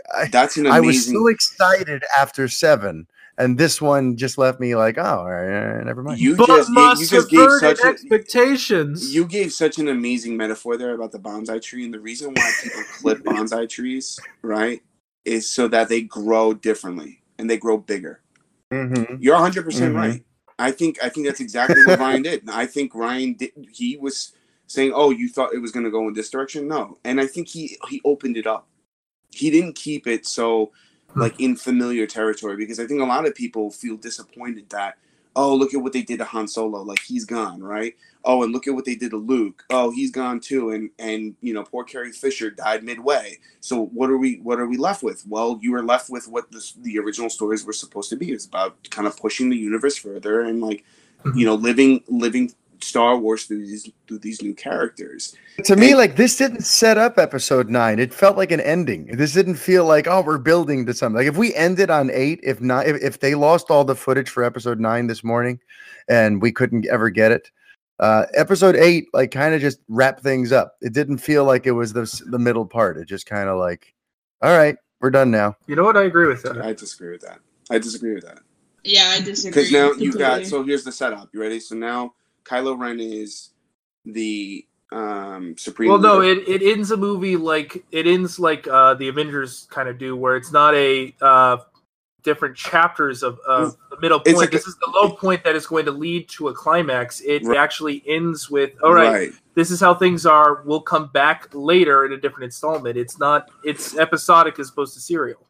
I was so excited after 7, and this one just left me like, oh, all right, never mind. You just gave such expectations. You gave such an amazing metaphor there about the bonsai tree, and the reason why people clip bonsai trees, right, is so that they grow differently. And they grow bigger. Mm-hmm. You're 100% right. I think that's exactly what Rian did. I think Rian did. He was saying, "Oh, you thought it was going to go in this direction?" No, and I think he opened it up. He didn't keep it so like in familiar territory, because I think a lot of people feel disappointed that, oh, look at what they did to Han Solo, like he's gone, right? Oh, and look at what they did to Luke. Oh, he's gone too, and you know, poor Carrie Fisher died midway. So what are we left with? Well, you were left with what the original stories were supposed to be. It's about kind of pushing the universe further and like, you know, living Star Wars through these new characters. To me, like, this didn't set up episode 9. It felt like an ending. This didn't feel like, oh, we're building to something. Like if we ended on 8, if they lost all the footage for episode 9 this morning and we couldn't ever get it, episode 8 like kind of just wrapped things up. It didn't feel like it was the middle part. It just kind of like, all right, we're done now. You know what? I agree with that. I disagree with that. Yeah, I disagree. Because now you got, so here's the setup. You ready? So now Kylo Ren is the supreme. Well, no, it ends a movie like it ends like the Avengers kind of do, where it's not a different chapters of the middle point. Like this is the low point that is going to lead to a climax. It actually ends with, all right, this is how things are. We'll come back later in a different installment. It's episodic as opposed to serial.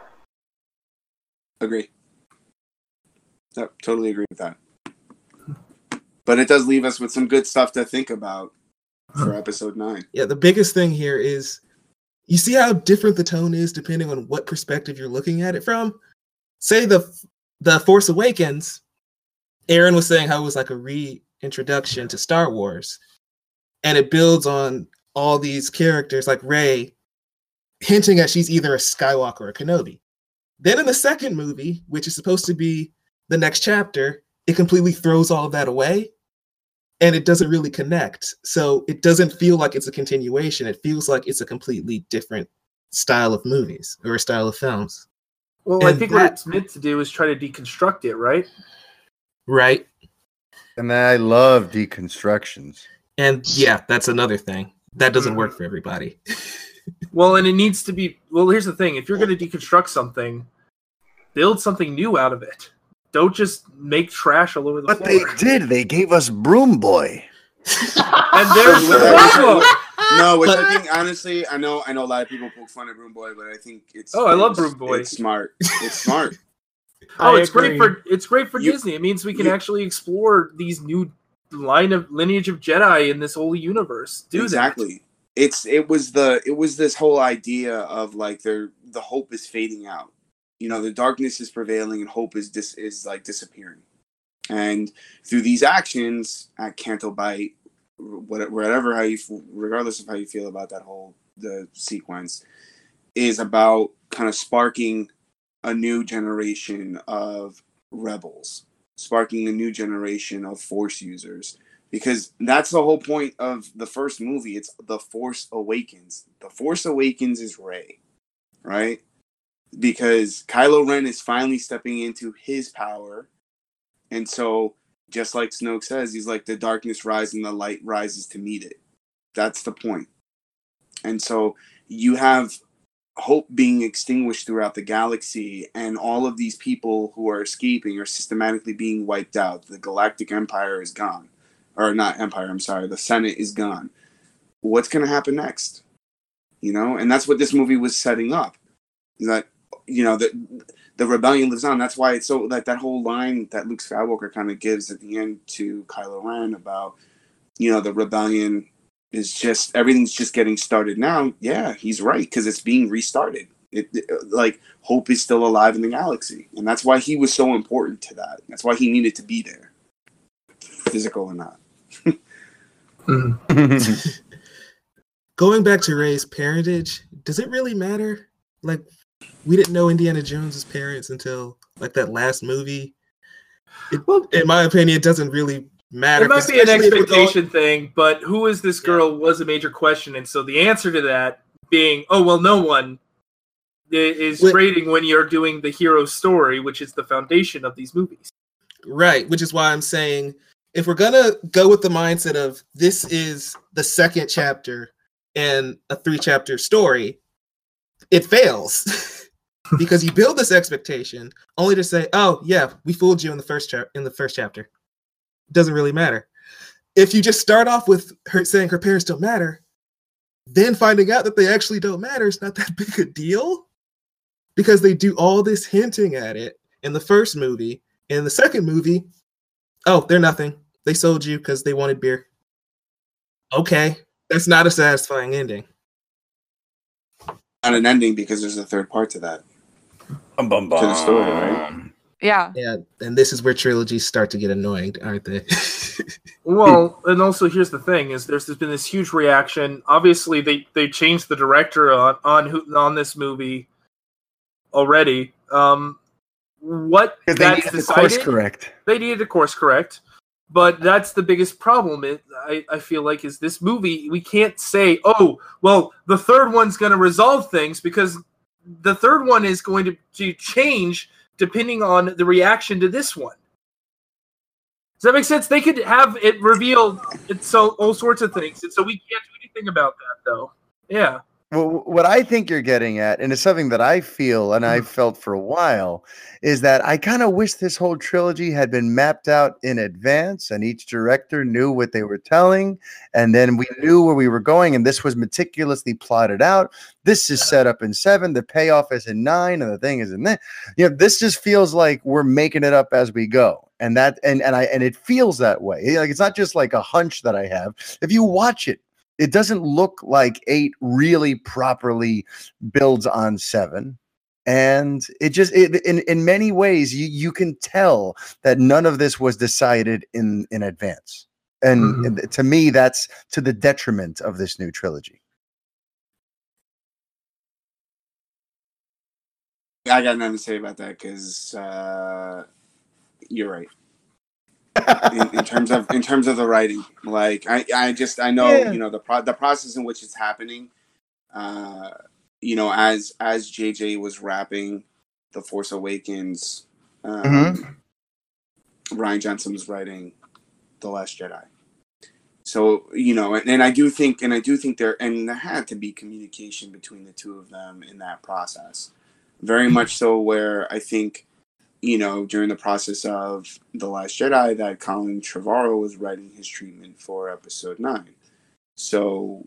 Agree. Yep, totally agree with that. But it does leave us with some good stuff to think about for episode 9. Yeah, the biggest thing here is you see how different the tone is depending on what perspective you're looking at it from. Say the Force Awakens, Aaron was saying how it was like a reintroduction to Star Wars. And it builds on all these characters like Rey, hinting at she's either a Skywalker or a Kenobi. Then in the second movie, which is supposed to be the next chapter, it completely throws all of that away. And it doesn't really connect. So it doesn't feel like it's a continuation. It feels like it's a completely different style of movies or a style of films. Well, I think what it's meant to do is try to deconstruct it, right? Right. And I love deconstructions. And yeah, that's another thing. That doesn't work for everybody. Well, and it needs to be... Well, here's the thing. If you're going to deconstruct something, build something new out of it. Don't just make trash all over the But floor. they did. They gave us Broom Boy. And there's the But- problem. No, which But- I think honestly, I know a lot of people poke fun at Broom Boy, but I think it's. Oh, I love Broom Boy. It's smart. It's smart. Oh, I it's great agree. for You- Disney. It means we can you- actually explore these new lineage of Jedi in this whole universe. Do Exactly. It was this whole idea of like the hope is fading out. You know, the darkness is prevailing and hope is disappearing. And through these actions at Canto Bight, regardless of how you feel about the sequence, is about kind of sparking a new generation of rebels, sparking a new generation of Force users. Because that's the whole point of the first movie. It's The Force Awakens. The Force Awakens is Rey, right? Because Kylo Ren is finally stepping into his power. And so, just like Snoke says, he's like, the darkness rises and the light rises to meet it. That's the point. And so, you have hope being extinguished throughout the galaxy, and all of these people who are escaping are systematically being wiped out. The Galactic Empire is gone. Or not Empire, I'm sorry. The Senate is gone. What's going to happen next? You know, and that's what this movie was setting up. That, you know, the rebellion lives on. That's why it's so, like, that whole line that Luke Skywalker kind of gives at the end to Kylo Ren about, you know, the rebellion is just, everything's just getting started now. Yeah, he's right, because it's being restarted. Like, hope is still alive in the galaxy. And that's why he was so important to that. That's why he needed to be there. Physical or not. Going back to Rey's parentage, does it really matter? Like, we didn't know Indiana Jones's parents until like that last movie. In my opinion, it doesn't really matter. It might be an especially if we're going- expectation thing, but who is this girl was a major question. And so the answer to that being, oh, well, no one is Wait. rating when you're doing the hero story, which is the foundation of these movies. Right, which is why I'm saying if we're gonna go with the mindset of this is the second chapter in a 3-chapter story, it fails because you build this expectation only to say, "Oh yeah, we fooled you in the first chapter." It doesn't really matter. If you just start off with her saying her parents don't matter, then finding out that they actually don't matter is not that big a deal because they do all this hinting at it in the first movie. In the second movie, oh, they're nothing. They sold you because they wanted beer. Okay, that's not a satisfying ending. Not an ending because there's a third part to that. Bum, bum, To the story, right? Yeah. Yeah, and this is where trilogies start to get annoying, aren't they? Well, and also here's the thing: is there's been this huge reaction. Obviously, they changed the director on this movie already. What Because they that's needed to course decided, correct. they needed to course correct, but that's the biggest problem. I feel like is this movie. We can't say, oh, well, the third one's going to resolve things because the third one is going to change depending on the reaction to this one. Does that make sense? They could have it reveal all sorts of things, and so we can't do anything about that, though. Yeah. Well, what I think you're getting at, and it's something that I feel and I've felt for a while, is that I kind of wish this whole trilogy had been mapped out in advance and each director knew what they were telling. And then we knew where we were going. And this was meticulously plotted out. This is set up in 7. The payoff is in 9. And the thing is in there. You know, this just feels like we're making it up as we go. And that and it feels that way. Like it's not just like a hunch that I have. If you watch it, it doesn't look like 8 really properly builds on 7. And it just in many ways you can tell that none of this was decided in advance. And to me, that's to the detriment of this new trilogy. I got nothing to say about that because you're right. in terms of the writing, like I know Yeah. you know the process in which it's happening. You know, as JJ was wrapping The Force Awakens, Ryan Johnson was writing The Last Jedi. So you know, and I do think there had to be communication between the two of them in that process. Very much so, where I think during the process of The Last Jedi, that Colin Trevorrow was writing his treatment for Episode 9. So,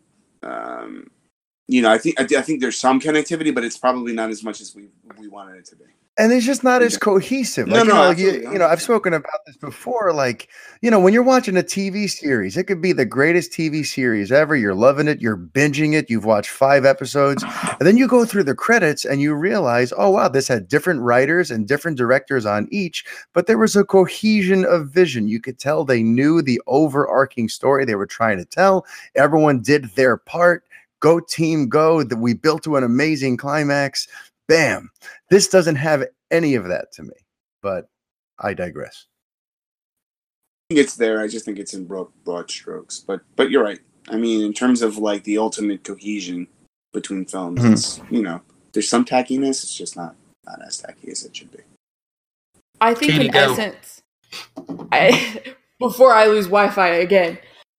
I think there's some connectivity, but it's probably not as much as we wanted it to be. And it's just not as cohesive. Like, I've spoken about this before. Like, when you're watching a TV series, it could be the greatest TV series ever. You're loving it. You're binging it. You've watched 5 episodes. And then you go through the credits and you realize, oh, wow, this had different writers and different directors on each. But there was a cohesion of vision. You could tell they knew the overarching story they were trying to tell. Everyone did their part. Go team, go. That we built to an amazing climax. Bam. This doesn't have any of that to me, but I digress. I think it's there. I just think it's in broad strokes. But you're right. I mean, in terms of like the ultimate cohesion between films, it's, there's some tackiness. It's just not as tacky as it should be. I think in essence, before I lose Wi-Fi again,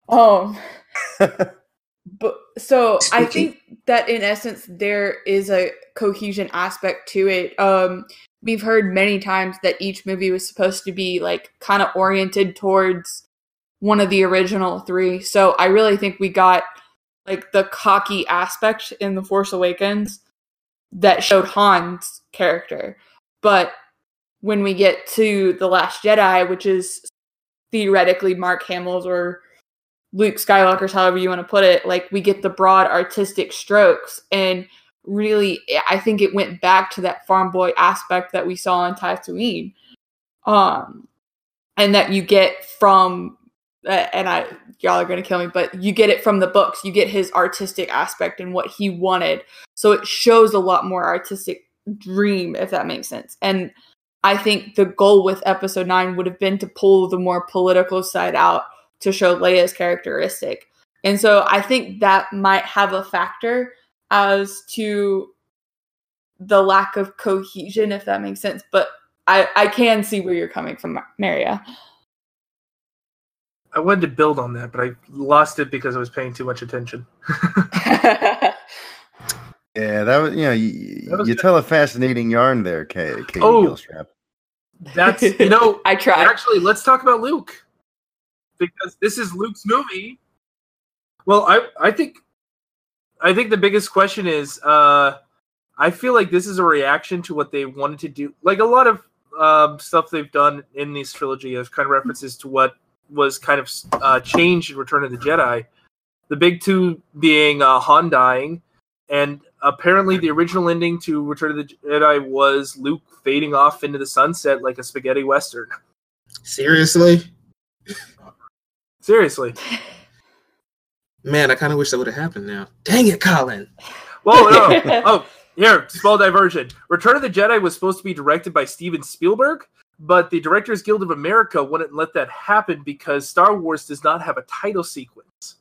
But so I think that in essence there is a cohesion aspect to it. We've heard many times that each movie was supposed to be like kind of oriented towards one of the original 3. So I really think we got like the cocky aspect in The Force Awakens that showed Han's character. But when we get to The Last Jedi, which is theoretically Mark Hamill's or Luke Skywalker's, however you want to put it, like we get the broad artistic strokes. And really, I think it went back to that farm boy aspect that we saw on Tatooine. And that you get from, y'all are going to kill me, but you get it from the books. You get his artistic aspect and what he wanted. So it shows a lot more artistic dream, if that makes sense. And I think the goal with Episode 9 would have been to pull the more political side out to show Leia's characteristic. And so I think that might have a factor as to the lack of cohesion, if that makes sense. But I can see where you're coming from, Maria. I wanted to build on that, but I lost it because I was paying too much attention. Yeah, that was, you tell a fascinating yarn there, Katie Gilstrap. That's, I tried. Actually, let's talk about Luke. Because this is Luke's movie. Well, I think the biggest question is, I feel like this is a reaction to what they wanted to do. Like a lot of stuff they've done in this trilogy is kind of references to what was kind of changed in Return of the Jedi. The big two being Han dying, and apparently the original ending to Return of the Jedi was Luke fading off into the sunset like a spaghetti western. Seriously? Seriously. Man, I kind of wish that would have happened now. Dang it, Colin. Whoa, no. Oh, here, small diversion. Return of the Jedi was supposed to be directed by Steven Spielberg, but the Directors Guild of America wouldn't let that happen because Star Wars does not have a title sequence.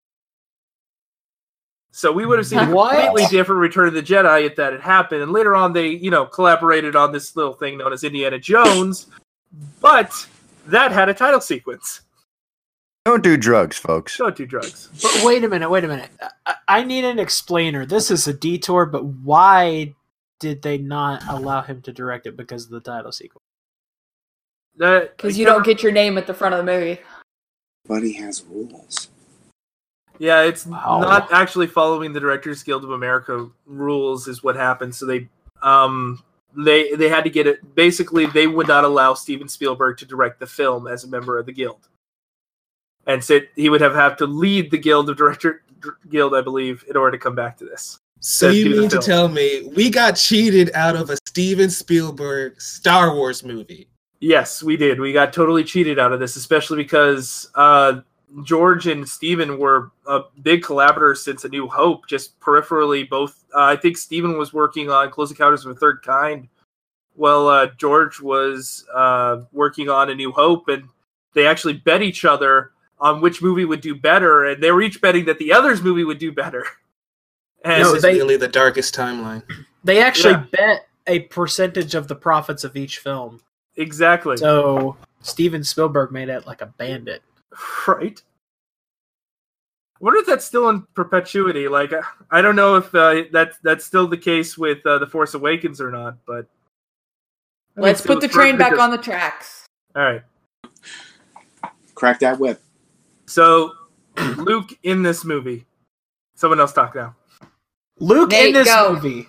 So we would have seen a completely different Return of the Jedi if that had happened. And later on, they, collaborated on this little thing known as Indiana Jones, but that had a title sequence. Don't do drugs, folks. Don't do drugs. But wait a minute. I need an explainer. This is a detour, but why did they not allow him to direct it because of the title sequence? Because you don't get your name at the front of the movie. But he has rules. Yeah, it's not actually following the Directors Guild of America rules is what happened. So they had to get it. Basically, they would not allow Steven Spielberg to direct the film as a member of the guild. And so he would have to lead the guild, I believe, in order to come back to this. So you mean to tell me we got cheated out of a Steven Spielberg Star Wars movie? Yes, we did. We got totally cheated out of this, especially because George and Steven were big collaborators since A New Hope, just peripherally both. I think Steven was working on Close Encounters of the Third Kind, while George was working on A New Hope, and they actually bet each other on which movie would do better, and they were each betting that the other's movie would do better. And this is really the darkest timeline. They actually bet a percentage of the profits of each film. Exactly. So Steven Spielberg made it like a bandit. Right. I wonder if that's still in perpetuity. Like, I don't know if that's still the case with The Force Awakens or not, but Let's put the train back on the tracks. All right. Crack that whip. So, Luke in this movie. Someone else talk now. Luke Nate, in this go. movie.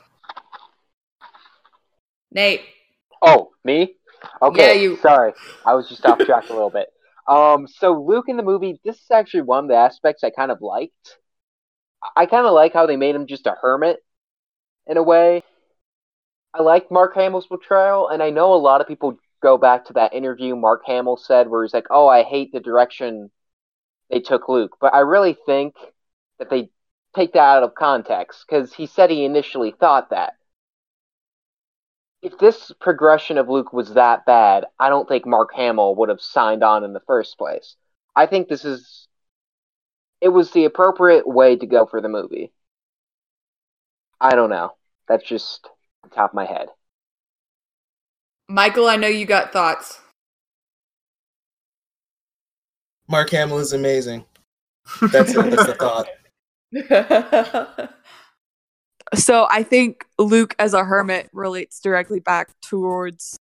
Nate. Oh, me? Okay, Yeah, you. sorry. I was just off track a little bit. So Luke in the movie, this is actually one of the aspects I kind of liked. I kind of like how they made him just a hermit, in a way. I like Mark Hamill's portrayal, and I know a lot of people go back to that interview Mark Hamill said where he's like, oh, I hate the direction they took Luke. But I really think that they take that out of context, because he said he initially thought that. If this progression of Luke was that bad, I don't think Mark Hamill would have signed on in the first place. I think it was the appropriate way to go for the movie. I don't know. That's just the top of my head. Michael, I know you got thoughts. Mark Hamill is amazing. That's it. That's the thought. So I think Luke as a hermit relates directly back towards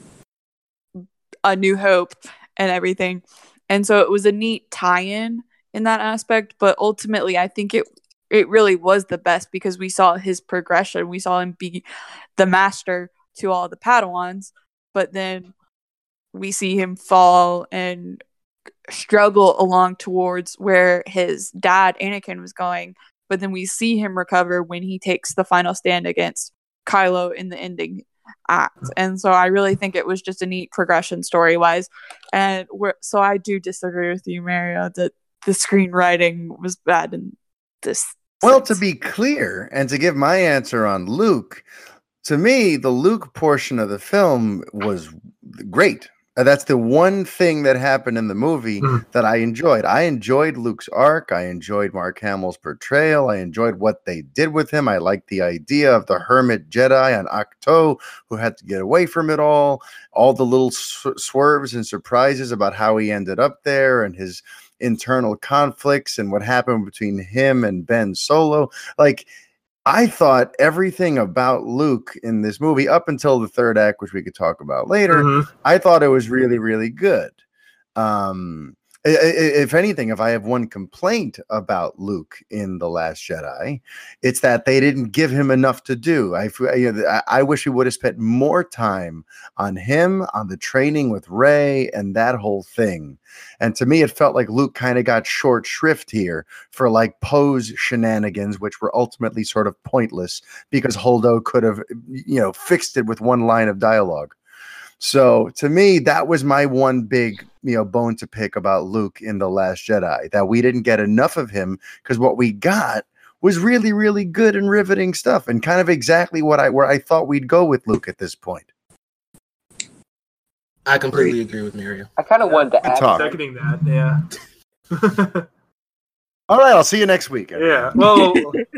A New Hope and everything. And so it was a neat tie-in that aspect, but ultimately I think it really was the best because we saw his progression. We saw him be the master to all the Padawans, but then we see him fall and struggle along towards where his dad Anakin was going. But then we see him recover when he takes the final stand against Kylo in the ending act. And so I really think it was just a neat progression story-wise. And so I do disagree with you, Mario, that the screenwriting was bad in this Well, sense. to be clear, and to give my answer on Luke, to me, the Luke portion of the film was great. That's the one thing that happened in the movie that I enjoyed. I enjoyed Luke's arc. I enjoyed Mark Hamill's portrayal. I enjoyed what they did with him. I liked the idea of the hermit Jedi on Ahch-To who had to get away from it all the little swerves and surprises about how he ended up there and his internal conflicts and what happened between him and Ben Solo. Like, I thought everything about Luke in this movie, up until the third act, which we could talk about later, I thought it was really, really good. If anything, if I have one complaint about Luke in The Last Jedi, it's that they didn't give him enough to do. I wish we would have spent more time on him, on the training with Rey, and that whole thing. And to me, it felt like Luke kind of got short shrift here for like Poe's shenanigans, which were ultimately sort of pointless because Holdo could have, fixed it with one line of dialogue. So to me, that was my one big, bone to pick about Luke in The Last Jedi, that we didn't get enough of him because what we got was really, really good and riveting stuff and kind of exactly where I thought we'd go with Luke at this point. I completely agree with Mario. I kind of wanted to add. Seconding that, yeah. All right, I'll see you next week. Yeah, well,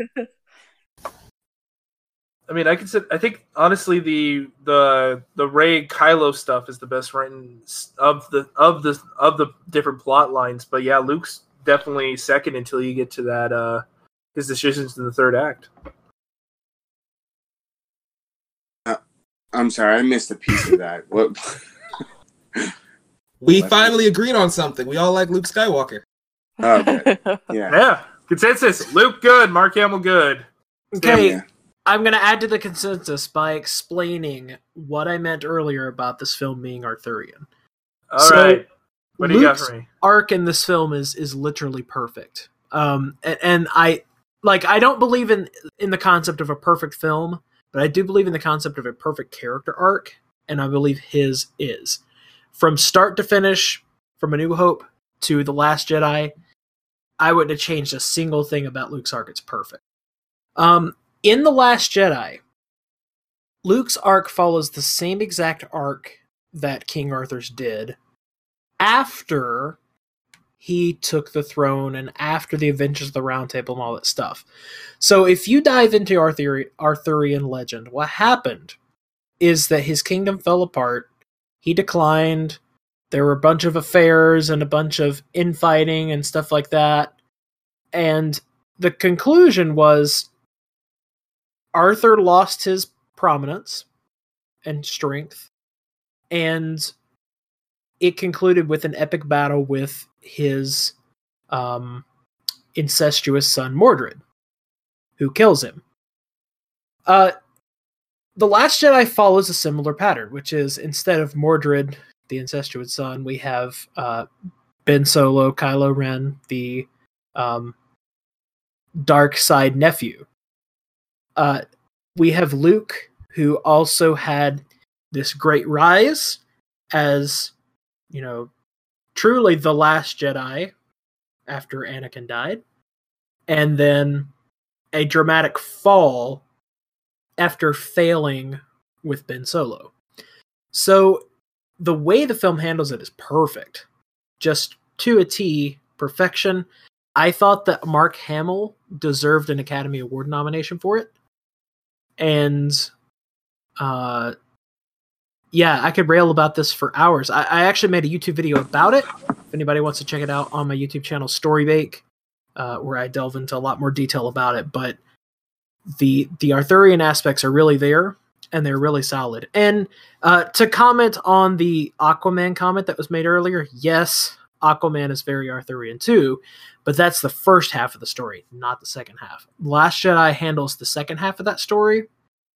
I mean, I think honestly the Rey Kylo stuff is the best written of the different plot lines. But yeah, Luke's definitely second until you get to that his decisions in the third act. I'm sorry, I missed a piece of that. What? We finally agreed on something. We all like Luke Skywalker. Oh, okay. Yeah. Yeah, consensus. Luke good, Mark Hamill good. Okay, Yeah. I'm going to add to the consensus by explaining what I meant earlier about this film being Arthurian. All right. What do you got Luke's for me? arc in this film is literally perfect. And I don't believe in the concept of a perfect film, but I do believe in the concept of a perfect character arc, and I believe his is. From start to finish, from A New Hope to The Last Jedi, I wouldn't have changed a single thing about Luke's arc. It's perfect. In The Last Jedi, Luke's arc follows the same exact arc that King Arthur's did after he took the throne and after the Adventures of the Round Table and all that stuff. So if you dive into Arthurian legend, what happened is that his kingdom fell apart, he declined, there were a bunch of affairs and a bunch of infighting and stuff like that, and the conclusion was Arthur lost his prominence and strength, And it concluded with an epic battle with his incestuous son Mordred, who kills him. The Last Jedi follows a similar pattern, which is instead of Mordred, the incestuous son, we have Ben Solo, Kylo Ren, the dark side nephew. We have Luke, who also had this great rise as, truly the last Jedi after Anakin died, and then a dramatic fall after failing with Ben Solo. So the way the film handles it is perfect. Just to a T, perfection. I thought that Mark Hamill deserved an Academy Award nomination for it. And I could rail about this for hours. I actually made a YouTube video about it. If anybody wants to check it out on my YouTube channel, Storybake, where I delve into a lot more detail about it. But the Arthurian aspects are really there, and they're really solid. And to comment on the Aquaman comment that was made earlier, yes, Aquaman is very Arthurian too, but that's the first half of the story, not the second half. Last Jedi handles the second half of that story,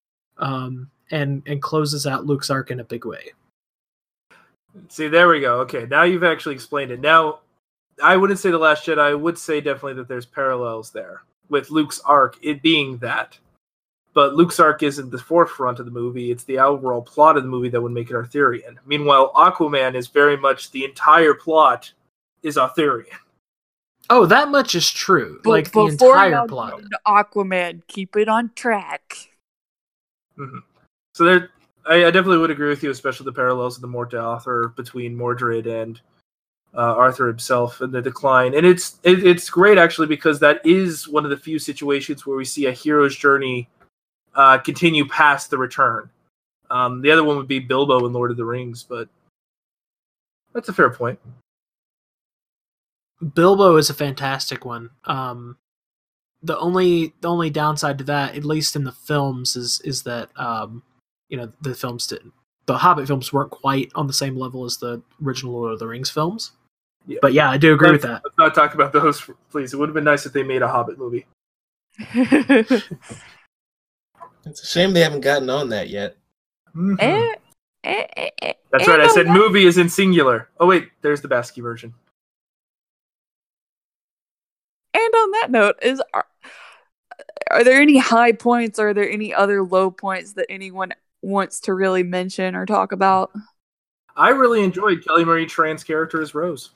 and closes out Luke's arc in a big way. See, there we go. Okay, now you've actually explained it. Now, I wouldn't say The Last Jedi. I would say definitely that there's parallels there with Luke's arc, it being that. But Luke's arc isn't the forefront of the movie. It's the overall plot of the movie that would make it Arthurian. Meanwhile, Aquaman is very much the entire plot is Arthurian. Oh, that much is true. But like the entire plot. Aquaman, keep it on track. Mm-hmm. So there, I definitely would agree with you, especially the parallels of the Morte Arthur between Mordred and Arthur himself and the decline. And it's great, actually, because that is one of the few situations where we see a hero's journey continue past the return. The other one would be Bilbo in Lord of the Rings, but that's a fair point. Bilbo is a fantastic one. The only downside to that, at least in the films, is that the films didn't. The Hobbit films weren't quite on the same level as the original Lord of the Rings films. Yeah. But yeah, I do agree with that. Let's not talk about those, please. It would have been nice if they made a Hobbit movie. It's a shame they haven't gotten on that yet. Mm-hmm. That's right, I said movie is in singular. Oh wait, there's the Basque version. And on that note, are there any high points, or are there any other low points that anyone wants to really mention or talk about? I really enjoyed Kelly Marie Tran's character as Rose.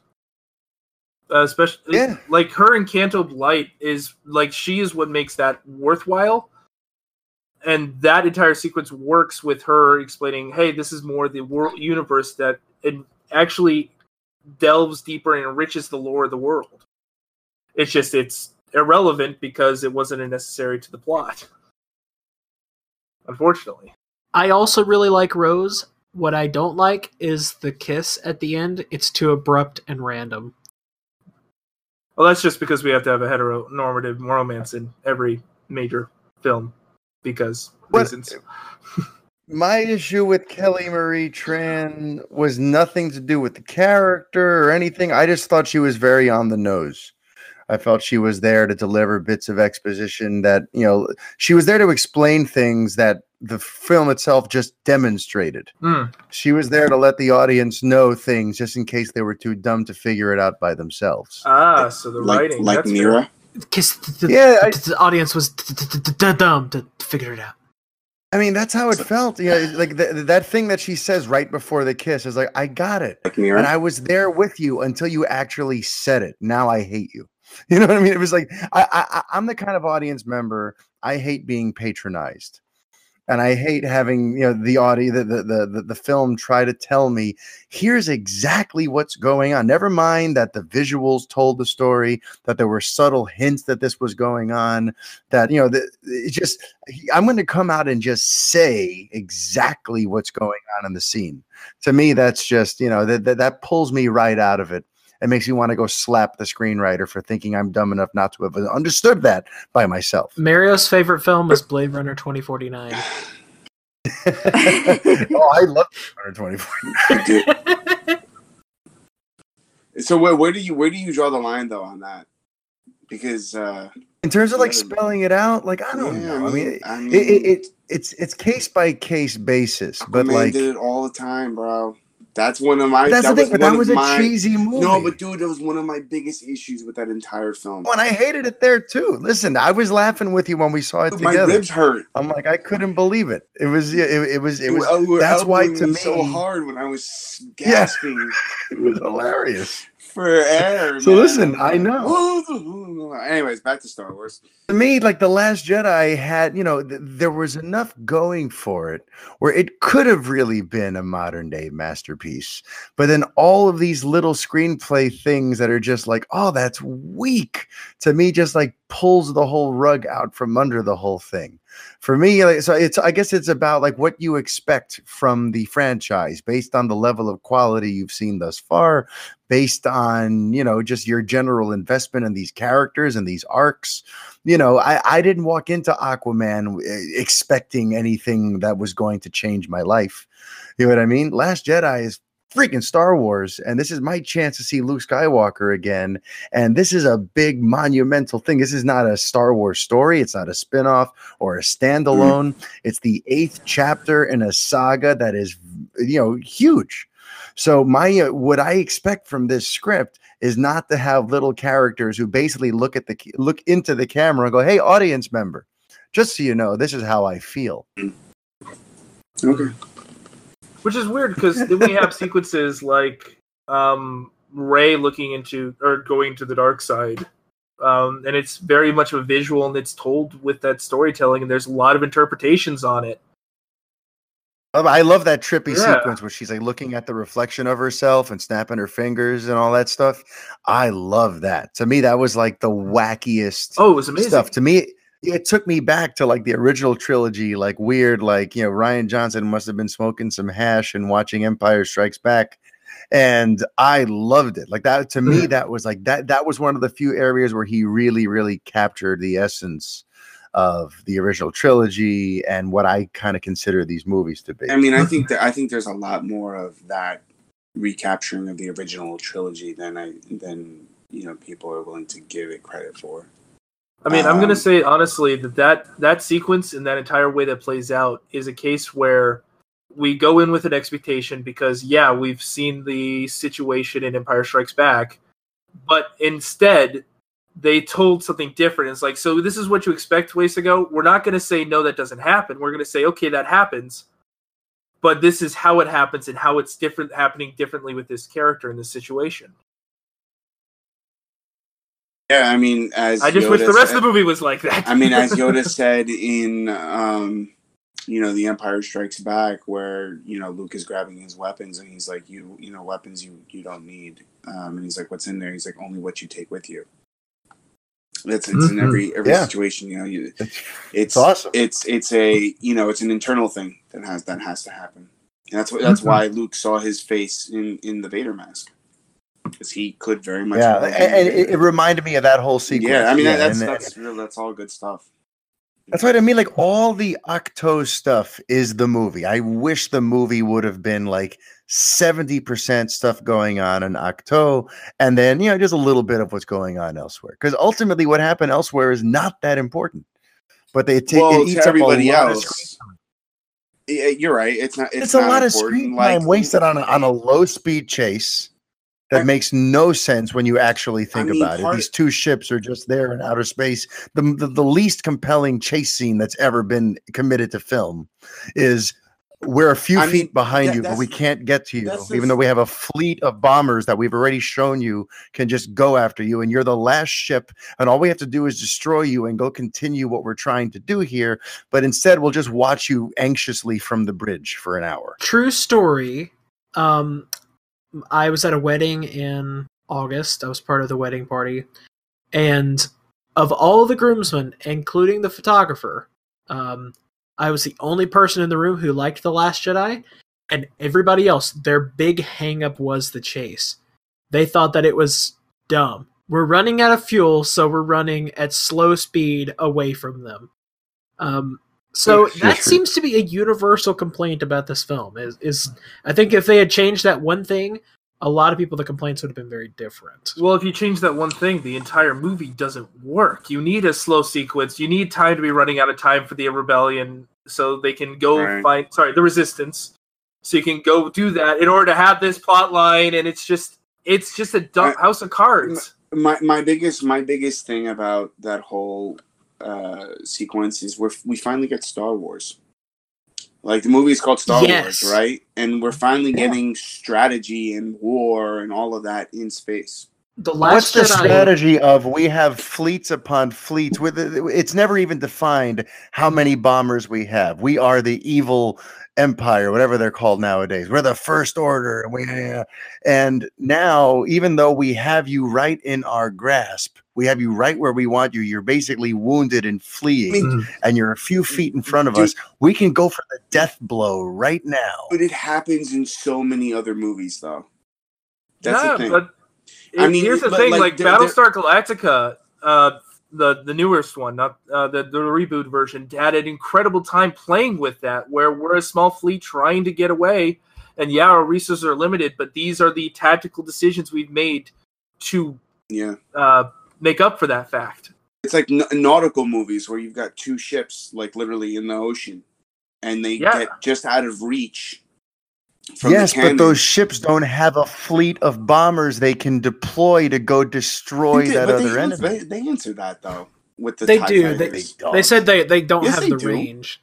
Especially, like, her in Canto Blight is, like, she is what makes that worthwhile. And that entire sequence works with her explaining, hey, this is more the world universe that it actually delves deeper and enriches the lore of the world. It's just, it's irrelevant because it wasn't necessary to the plot. Unfortunately. I also really like Rose. What I don't like is the kiss at the end. It's too abrupt and random. Well, that's just because we have to have a heteronormative romance in every major film. Because reasons. My issue with Kelly Marie Tran was nothing to do with the character or anything. I just thought she was very on the nose. I felt she was there to deliver bits of exposition that, she was there to explain things that the film itself just demonstrated. She was there to let the audience know things just in case they were too dumb to figure it out by themselves. So the writing. Like Mira? Because the audience was dumb to figure it out. I mean, that's how it felt. Like that thing that she says right before the kiss is like, I got it. Like Mira? And I was there with you until you actually said it. Now I hate you. You know what I mean? It was like, I'm the kind of audience member, I hate being patronized. And I hate having, the film try to tell me, here's exactly what's going on. Never mind that the visuals told the story, that there were subtle hints that this was going on, that, I'm going to come out and just say exactly what's going on in the scene. To me, that's just, that pulls me right out of it. It makes me want to go slap the screenwriter for thinking I'm dumb enough not to have understood that by myself. Mario's favorite film is Blade Runner 2049. Oh, I love 124. So where do you draw the line though on that? Because in terms of like spelling it out, like I don't know. I mean, it's case by case basis, but like did it all the time, bro. That's one of my. That's the thing, but that was a cheesy movie. No, but dude, that was one of my biggest issues with that entire film. Oh, and I hated it there too. Listen, I was laughing with you when we saw it together. My ribs hurt. I'm like, I couldn't believe it. It was. That's why to me so hard when I was gasping. Yeah, it was hilarious. For air. So man. Listen, I know. Anyways, back to Star Wars. To me, like The Last Jedi had, there was enough going for it where it could have really been a modern day masterpiece. But then all of these little screenplay things that are just like, oh, that's weak, to me, just like pulls the whole rug out from under the whole thing. For me, like, so I guess it's about like what you expect from the franchise based on the level of quality you've seen thus far, based on, just your general investment in these characters and these arcs. I didn't walk into Aquaman expecting anything that was going to change my life. You know what I mean? Last Jedi is freaking Star Wars, and this is my chance to see Luke Skywalker again, and this is a big monumental thing. This is not a Star Wars story. It's not a spin-off or a standalone. It's the 8th chapter in a saga that is huge. So what I expect from this script is not to have little characters who basically look into the camera and go, "Hey, audience member, just so you know, this is how I feel." Okay. Which is weird because then we have sequences like Rey looking into or going to the dark side, and it's very much a visual, and it's told with that storytelling, and there's a lot of interpretations on it. I love that trippy sequence where she's like looking at the reflection of herself and snapping her fingers and all that stuff. I love that. To me, that was like the wackiest. Oh, it was amazing stuff. To me, it took me back to like the original trilogy, like weird, like, Rian Johnson must have been smoking some hash and watching Empire Strikes Back. And I loved it. Like that, to me, that was like that was one of the few areas where he really, really captured the essence of the original trilogy and what I kind of consider these movies to be. I mean, I think there's a lot more of that recapturing of the original trilogy than people are willing to give it credit for. I mean, I'm going to say honestly that sequence and that entire way that plays out is a case where we go in with an expectation because, we've seen the situation in Empire Strikes Back, but instead they told something different. It's like, so this is what you expect ways ago. We're not going to say, no, that doesn't happen. We're going to say, okay, that happens, but this is how it happens and how it's happening differently with this character in this situation. Yeah, I mean, as I just wish the rest of the movie was like that. I mean, as Yoda said in, The Empire Strikes Back, where Luke is grabbing his weapons and he's like, weapons you don't need, and he's like, what's in there? He's like, only what you take with you. It's in every situation. It's awesome. It's it's an internal thing that has to happen, and that's why Luke saw his face in the Vader mask. Because he could very much. Yeah, and it reminded me of that whole sequence. Yeah, I mean that's all good stuff. That's what I mean. Like all the Ahch-To stuff is the movie. I wish the movie would have been like 70% stuff going on in Ahch-To, and then just a little bit of what's going on elsewhere. Because ultimately, what happened elsewhere is not that important. But it eats to everybody up a lot else. Of screen time. You're right. It's not. It's a lot of screen time wasted on a low speed chase. That makes no sense when you actually think about it. These two ships are just there in outer space. The least compelling chase scene that's ever been committed to film is we're a few feet behind you, but we can't get to you, even though we have a fleet of bombers that we've already shown you can just go after you, and you're the last ship, and all we have to do is destroy you and go continue what we're trying to do here. But instead, we'll just watch you anxiously from the bridge for an hour. True story. I was at a wedding in August. I was part of the wedding party. And of all the groomsmen, including the photographer, I was the only person in the room who liked The Last Jedi. And everybody else, their big hang-up was the chase. They thought that it was dumb. We're running out of fuel, so we're running at slow speed away from them. So Sure, that sure. seems to be a universal complaint about this film. Is I think if they had changed that one thing, a lot of people, the complaints would have been very different. Well, if you change that one thing, the entire movie doesn't work. You need a slow sequence. You need time to be running out of time for the rebellion so they can go Right. the resistance. So you can go do that in order to have this plot line, and it's just a dumb house of cards. My biggest thing about that whole sequence is we finally get Star Wars. Like, the movie is called Star Yes. Wars, right? And we're finally getting strategy and war and all of that in space. The What's Last the Jedi. strategy of we have fleets upon fleets? It's never even defined how many bombers we have. We are the evil empire, whatever they're called nowadays. We're the First Order, and now, even though we have you right in our grasp, we have you right where we want you. You're basically wounded and fleeing, and you're a few feet in front of us. We can go for the death blow right now. But it happens in so many other movies, though. That's the thing. But here's the thing: like Battlestar Galactica, the newest one, not the reboot version, had an incredible time playing with that. Where we're a small fleet trying to get away, and yeah, our resources are limited, but these are the tactical decisions we've made to make up for that fact. It's like nautical movies where you've got two ships, like, literally in the ocean, and they get just out of reach. Yes, but those ships don't have a fleet of bombers they can deploy to go destroy that other enemy. They answer that, though, with the They TIE do. fighters. They said they don't Yes, have they the do. range.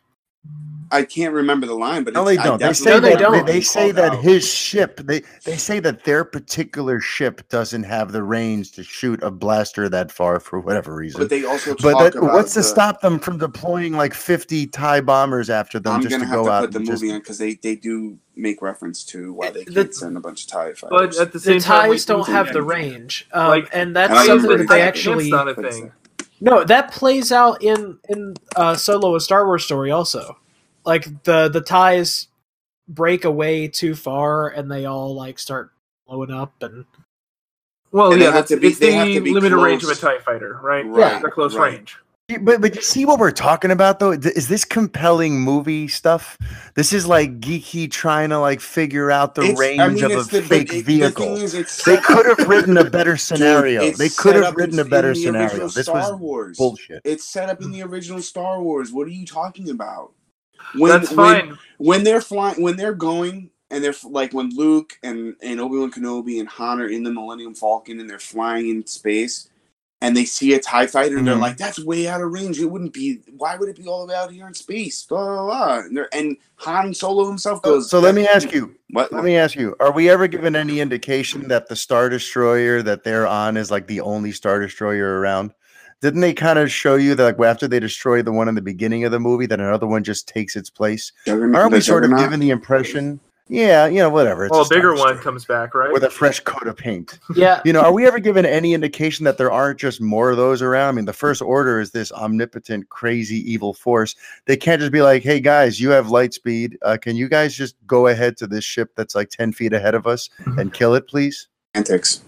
I can't remember the line, but No, they don't. They say that his ship. They say that their particular ship doesn't have the range to shoot a blaster that far for whatever reason. But they also talk about what's to stop them from deploying like 50 TIE bombers after them? I'm just gonna to have go to out put the movie in because they do make reference to why they can't send a bunch of TIE fighters. But at the same The time, TIEs don't have the range, and that's I don't something know that if they it's actually. not a thing. No, that plays out in Solo: A Star Wars Story also. Like the TIEs break away too far, and they all like start blowing up and. Well, And yeah, they it's have the to be limited range of a close. TIE fighter, right? Right, They're close right. range. But you see what we're talking about, though? Is this compelling movie stuff? This is like geeky trying to like figure out the range of a fake vehicle. They could have written a better scenario. Dude, they could have written a better scenario. This Star was Wars. bullshit. It's set up in the original Star Wars. What are you talking about? That's fine. When they're flying, when they're going, and they're like when Luke and Obi-Wan Kenobi and Han are in the Millennium Falcon and they're flying in space, and they see a TIE fighter, and they're like, "That's way out of range. It wouldn't be. Why would it be all the way out here in space?" Blah blah blah. And Han Solo himself goes. So let me ask you. What? Let me ask you: are we ever given any indication that the Star Destroyer that they're on is like the only Star Destroyer around? Didn't they kind of show you that like, after they destroy the one in the beginning of the movie, that another one just takes its place? Aren't we sort of given the impression? Yeah, whatever. It's Well, a bigger one comes back, right? with a fresh coat of paint. Yeah. Are we ever given any indication that there aren't just more of those around? I mean, the First Order is this omnipotent, crazy, evil force. They can't just be like, hey, guys, you have light speed. Can you guys just go ahead to this ship that's like 10 feet ahead of us and kill it, please? Antics.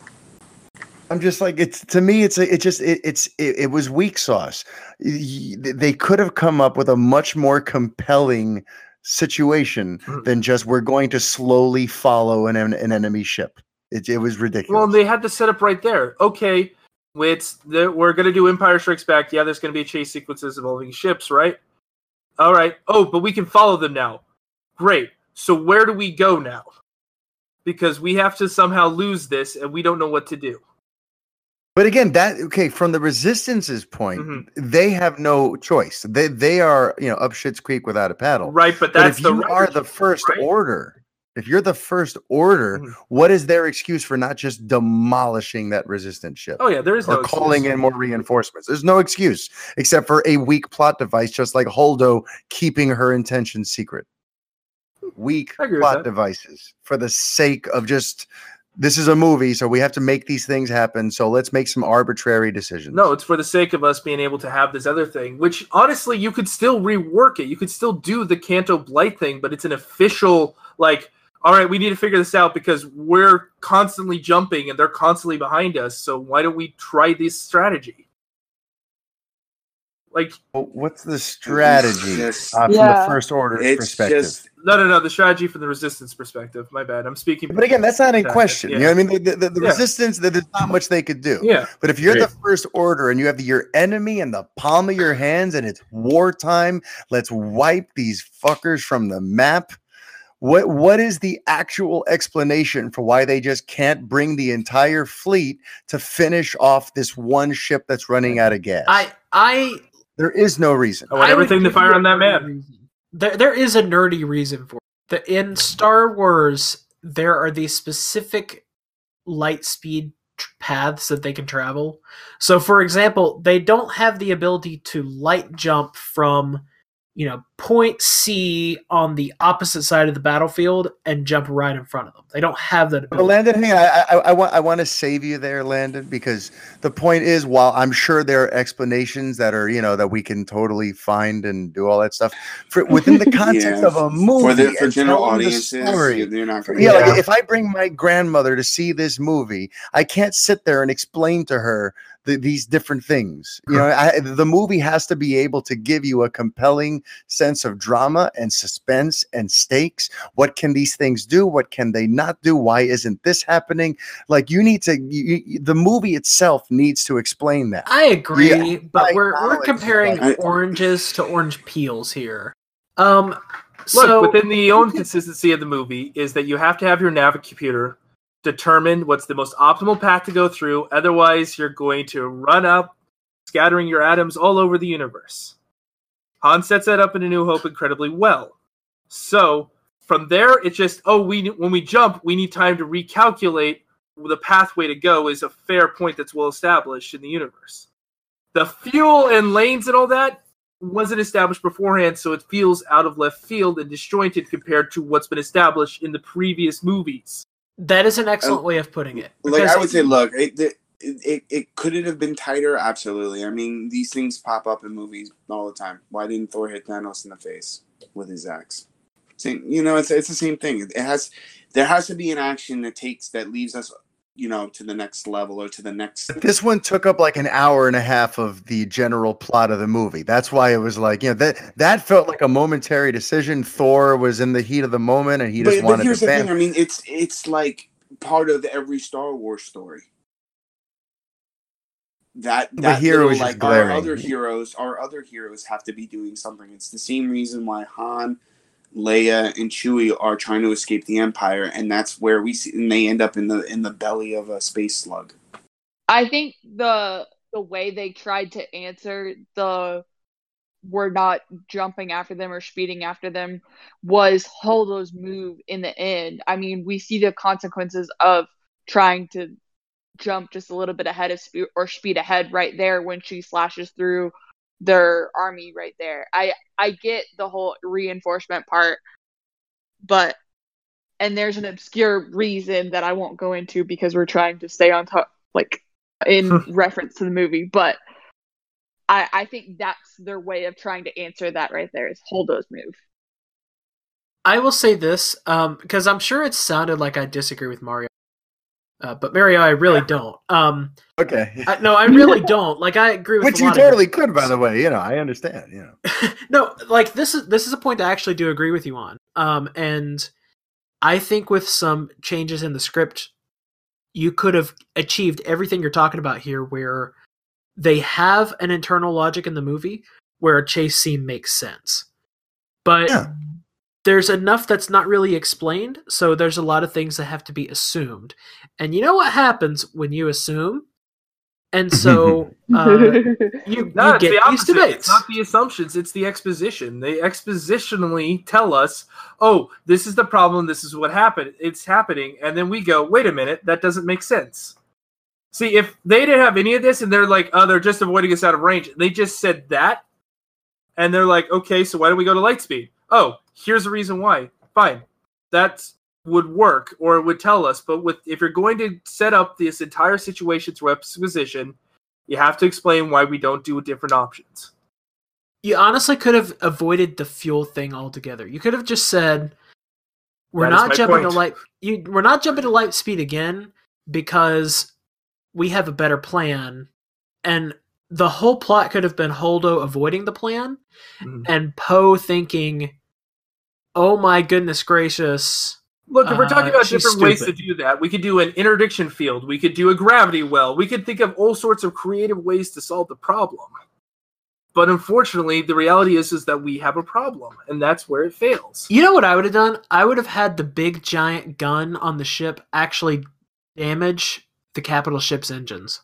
I'm just like, it was weak sauce. They could have come up with a much more compelling situation than just we're going to slowly follow an enemy ship. It was ridiculous. Well, they had the setup right there. Okay, we're going to do Empire Strikes Back. Yeah, there's going to be chase sequences involving ships, right? All right. Oh, but we can follow them now. Great. So where do we go now? Because we have to somehow lose this, and we don't know what to do. But again, from the Resistance's point, they have no choice. They are, up Schitt's Creek without a paddle. Right, but that's if you are the First Order, if you're the First Order, what is their excuse for not just demolishing that Resistance ship? Oh yeah, there is no excuse. Calling in more reinforcements. There's no excuse except for a weak plot device, just like Holdo keeping her intentions secret. Weak plot devices for the sake of just. This is a movie, so we have to make these things happen. So let's make some arbitrary decisions. No, it's for the sake of us being able to have this other thing, which honestly, you could still rework it. You could still do the Canto Blight thing, but it's an official, like, all right, we need to figure this out because we're constantly jumping and they're constantly behind us. So why don't we try this strategy? Like, What's the strategy just- from the Yeah. First Order's It's perspective? just no, the strategy from the Resistance perspective. My bad. I'm speaking. But again, that's not in Yeah, question. yeah. You know what I mean? The Yeah. Resistance, there's not much they could do. Yeah. But if you're Right. the First Order and you have your enemy in the palm of your hands and it's wartime, let's wipe these fuckers from the map. What is the actual explanation for why they just can't bring the entire fleet to finish off this one ship that's running out of gas? There is no reason. I want would everything to give fire you on that a nerdy man. reason. There is a nerdy reason for it. In Star Wars, there are these specific light speed paths that they can travel. So, for example, they don't have the ability to light jump from, point C on the opposite side of the battlefield and jump right in front of them. They don't have that But ability. Landon, hang on. I want to save you there, Landon, because the point is, while I'm sure there are explanations that are, that we can totally find and do all that stuff within the context Yeah, of a movie for and general telling the audiences, story. they're not going Yeah, to. like if I bring my grandmother to see this movie, I can't sit there and explain to her these different things. The movie has to be able to give you a compelling sense of drama and suspense and stakes. What can these things do? What can they not do? Why isn't this happening? Like the movie itself needs to explain that. I agree, Yeah, but I we're acknowledge comparing that. oranges to orange peels here. Look, So within the own consistency of the movie is that you have to have your Navi-computer determine what's the most optimal path to go through. Otherwise, you're going to run up, scattering your atoms all over the universe. Han sets that up in A New Hope incredibly well. So from there, it's just, when we jump, we need time to recalculate the pathway to go is a fair point that's well established in the universe. The fuel and lanes and all that wasn't established beforehand, so it feels out of left field and disjointed compared to what's been established in the previous movies. that is an excellent way of putting it. Like Because I would say, look, it could it have been tighter? Absolutely. I mean, these things pop up in movies all the time. Why didn't Thor hit Thanos in the face with his axe? Same, it's the same thing. There has to be an action that leaves us, to the next level or to the next. This one took up like an hour and a half of the general plot of the movie. That's why it was like, that felt like a momentary decision. Thor was in the heat of the moment and he just wanted But here's to the bam. thing. I mean, it's like part of every Star Wars story. That here it was little, just like our glaring. other heroes have to be doing something. It's the same reason why Han, Leia, and Chewie are trying to escape the Empire, and that's where we see, and they end up in the belly of a space slug. I think the way they tried to answer the we're not jumping after them or speeding after them was Holdo's move in the end. I mean, we see the consequences of trying to jump just a little bit ahead of speed ahead right there when she slashes through their army right there. I get the whole reinforcement part, and there's an obscure reason that I won't go into because we're trying to stay on top, like in reference to the movie, but I think that's their way of trying to answer that right there is Holdo's move. I will say this, because I'm sure it sounded like I disagree with Mario. But Mario, I really don't. Okay. No, I really don't. Like, I agree with Which a you lot totally could, by the way. I understand. No, like this is a point I actually do agree with you on. And I think with some changes in the script, you could have achieved everything you're talking about here, where they have an internal logic in the movie where a chase scene makes sense. But there's enough that's not really explained, so there's a lot of things that have to be assumed. And you know what happens when you assume? And so you It's get the these opposite. debates. It's not the assumptions, it's the exposition. They expositionally tell us, this is the problem, this is what happened, it's happening, and then we go, wait a minute, that doesn't make sense. See, if they didn't have any of this and they're like, they're just avoiding us out of range, they just said that, and they're like, okay, so why don't we go to light speed? Here's the reason why. Fine. That would work, or it would tell us, but if you're going to set up this entire situation through exposition, you have to explain why we don't do different options. You honestly could have avoided the fuel thing altogether. You could have just said, we're not jumping to light speed again because we have a better plan, and the whole plot could have been Holdo avoiding the plan, and Poe thinking, "Oh my goodness gracious." Look, if we're talking about she's different ways to stupid. do that, we could do an interdiction field. We could do a gravity well. We could think of all sorts of creative ways to solve the problem. But unfortunately, the reality is that we have a problem, and that's where it fails. You know what I would have done? I would have had the big giant gun on the ship actually damage the capital ship's engines.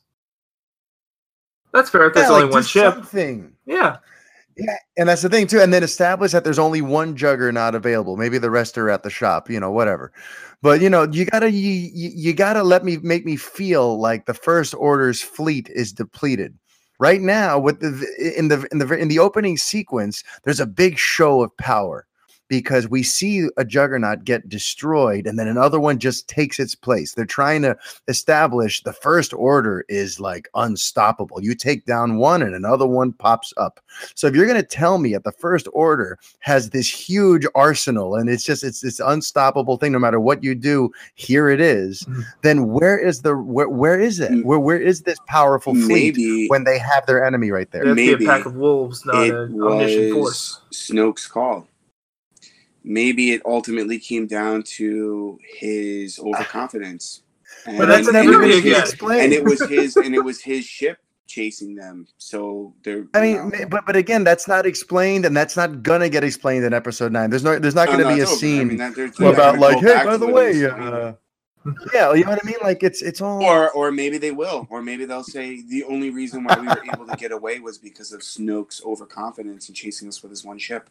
That's fair if there's only one do ship. Something. Yeah. Yeah, and that's the thing too. And then establish that there's only one Juggernaut available. Maybe the rest are at the shop. Whatever. But you gotta make me feel like the First Order's fleet is depleted. Right now, with in the opening sequence, there's a big show of power because we see a Juggernaut get destroyed and then another one just takes its place. They're trying to establish the First Order is like unstoppable. You take down one and another one pops up. So if you're going to tell me that the First Order has this huge arsenal and it's this unstoppable thing, no matter what you do, here it is, then where is it? Where is this powerful fleet when they have their enemy right there? It'd be a pack of wolves, not an omniscient force. Snoke's call. Maybe it ultimately came down to his overconfidence. But that's never going to get explained. And it was his ship chasing them. So they're. I mean, but again, that's not explained, and that's not gonna get explained in episode 9. There's not going to be a scene about like, hey, by the way, yeah, you know what I mean? Like it's all. Or maybe they will, or maybe they'll say the only reason why we were able to get away was because of Snoke's overconfidence and chasing us with his one ship.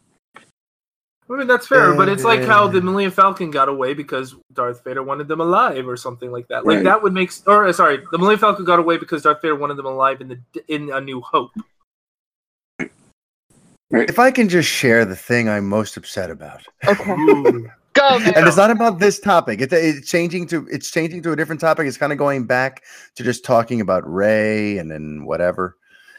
I mean, that's fair, but it's like how the Millennium Falcon got away because Darth Vader wanted them alive or something like that. Like, that would make... the Millennium Falcon got away because Darth Vader wanted them alive in A New Hope. If I can just share the thing I'm most upset about. Okay. Go, man. And it's not about this topic. It's changing to a different topic. It's kind of going back to just talking about Rey and then whatever.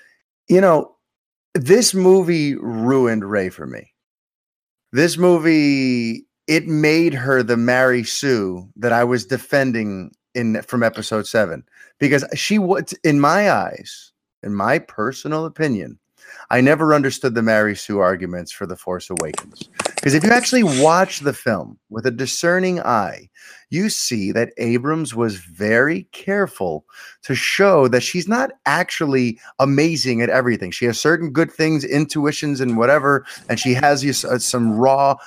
This movie ruined Rey for me. This movie, it made her the Mary Sue that I was defending from episode 7. Because she was, in my eyes, in my personal opinion, I never understood the Mary Sue arguments for The Force Awakens. Because if you actually watch the film with a discerning eye, you see that Abrams was very careful to show that she's not actually amazing at everything. She has certain good things, intuitions and whatever, and she has some raw,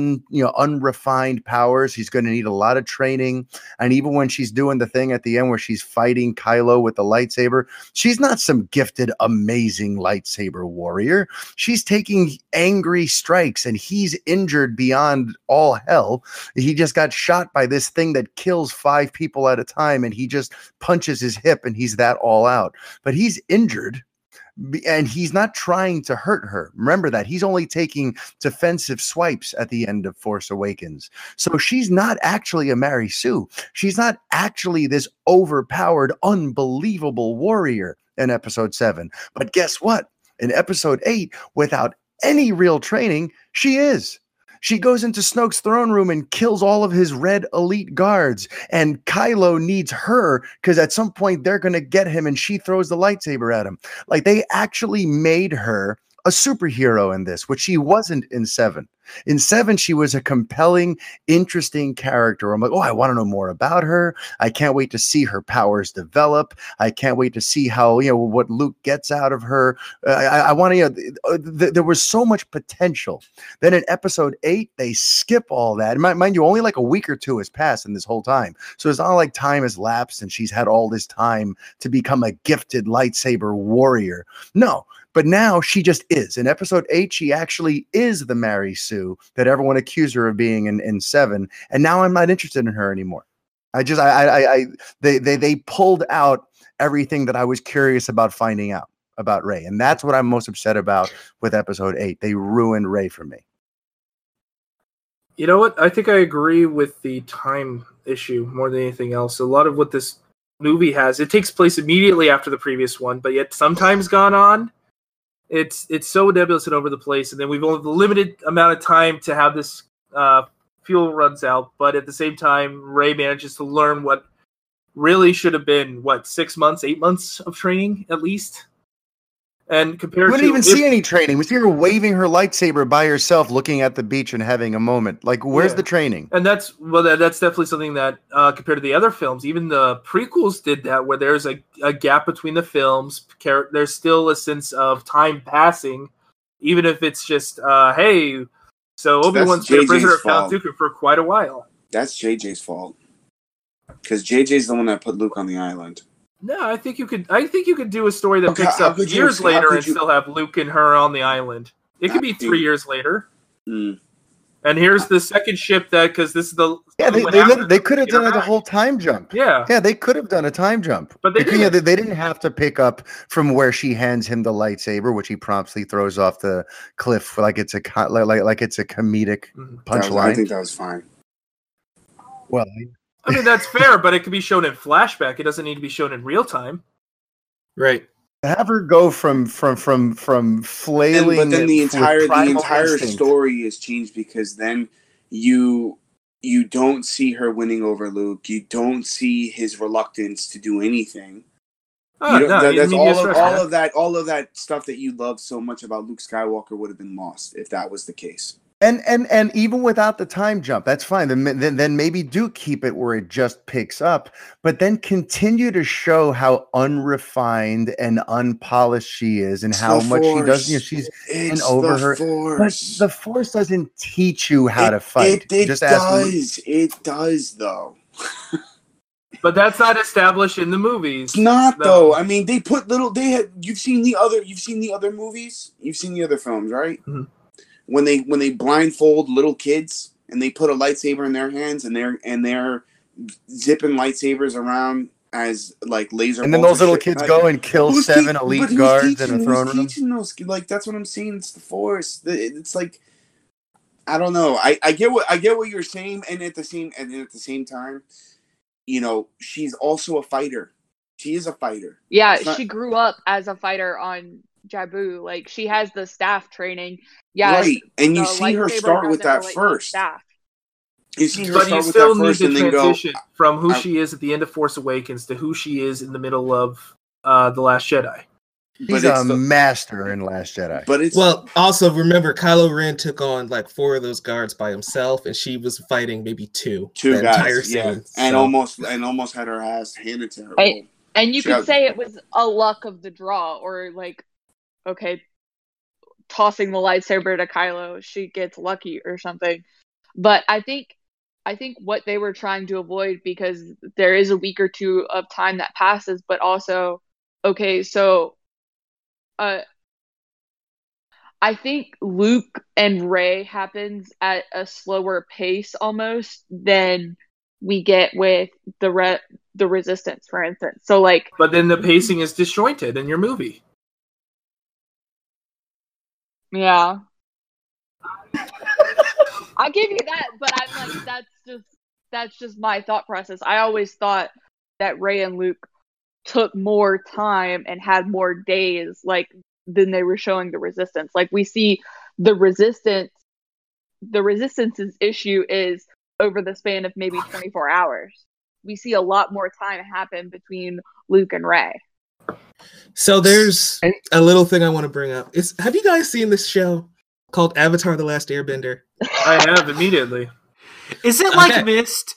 unrefined powers. She's going to need a lot of training. And even when she's doing the thing at the end where she's fighting Kylo with the lightsaber, she's not some gifted, amazing lightsaber warrior. She's taking angry strikes, and he's injured beyond all hell. He just got shot by this thing that kills 5 people at a time, and he just punches his hip and he's that all out. But he's injured and he's not trying to hurt her. Remember that. He's only taking defensive swipes at the end of Force Awakens. So she's not actually a Mary Sue. She's not actually this overpowered, unbelievable warrior in episode 7. But guess what? In episode 8, without any real training, she is. She goes into Snoke's throne room and kills all of his red elite guards. And Kylo needs her because at some point they're going to get him, and she throws the lightsaber at him. Like, they actually made her a superhero in this, which she wasn't in 7. In 7, she was a compelling, interesting character. I'm like, I want to know more about her. I can't wait to see her powers develop. I can't wait to see how, what Luke gets out of her. I want to, there was so much potential. Then in episode 8, they skip all that. And mind you, only like a week or 2 has passed in this whole time. So it's not like time has lapsed and she's had all this time to become a gifted lightsaber warrior. No. But now she just is. In episode 8, she actually is the Mary Sue that everyone accused her of being in 7. And now I'm not interested in her anymore. They pulled out everything that I was curious about finding out about Rey. And that's what I'm most upset about with episode 8. They ruined Rey for me. You know what? I think I agree with the time issue more than anything else. A lot of what this movie has, it takes place immediately after the previous one, but yet sometimes gone on. It's so nebulous and over the place, and then we've only limited amount of time to have this fuel runs out. But at the same time, Rey manages to learn what really should have been 6 months, 8 months of training at least. And You compared wouldn't to even see any training. We see her waving her lightsaber by herself, looking at the beach and having a moment. Like, where's Yeah. the training? And that's definitely something that compared to the other films, even the prequels did that, where there's a gap between the films. There's still a sense of time passing, even if it's just hey. So Obi-Wan's been a prisoner of Count Dooku for quite a while. That's JJ's fault. Because JJ's the one that put Luke on the island. No, I think you could do a story that picks how up could you- years how later could and you- still have Luke and her on the island. It could be 3 years later. Mm. And here's the second ship because this is the They could have done a whole time jump. Yeah, they could have done a time jump, but they didn't. didn't. They didn't have to pick up from where she hands him the lightsaber, which he promptly throws off the cliff like it's a comedic I punchline. think that was fine. Well, I mean that's fair, but it could be shown in flashback. It doesn't need to be shown in real time. Right. have her go from flailing, but then the with entire primal instinct. story is changed because then you don't see her winning over Luke. You don't see his reluctance to do anything. That's all of that stuff that you love so much about Luke Skywalker would have been lost if that was the case. And even without the time jump, that's fine. Then maybe do keep it where it just picks up, but then continue to show how unrefined and unpolished she is, and how much she does. She's in over her. But the Force doesn't teach you how to fight. It does though. But that's not established in the movies. It's not though. I mean, they put little. You've seen the other movies. You've seen the other films, right? Mm-hmm. When they blindfold little kids and they put a lightsaber in their hands and they're zipping lightsabers around as like laser. And then those little kids go and kill 7 elite guards in a throne room. Like that's what I'm saying. It's the Force. It's like I don't know. I get what you're saying, and at the same time, you know, she's also a fighter. She is a fighter. Yeah, she grew up as a fighter on Jabu. Like she has the staff training. Yeah, right. And you see her start with that first. You see her start with that first, and then go from who she is at the end of Force Awakens to who she is in the middle of The Last Jedi. He's a master in Last Jedi. But it's also remember Kylo Ren took on like 4 of those guards by himself, and she was fighting maybe two guys, entire scene, and almost had her ass handed to her. And you could say it was a luck of the draw, or like, okay, tossing the lightsaber to Kylo, she gets lucky or something. But I think what they were trying to avoid, because there is a week or two of time that passes, but also, okay, so I think Luke and Rey happens at a slower pace almost than we get with the Resistance, for instance. So like, but then the pacing is disjointed in your movie. Yeah. I give you that, but I'm like, that's just my thought process. I always thought that Rey and Luke took more time and had more days, like, than they were showing the Resistance. Like, we see the Resistance's issue is over the span of maybe 24 hours. We see a lot more time happen between Luke and Rey. So there's a little thing I want to bring up. Have you guys seen this show called Avatar: The Last Airbender? I have immediately. Is it like Mist?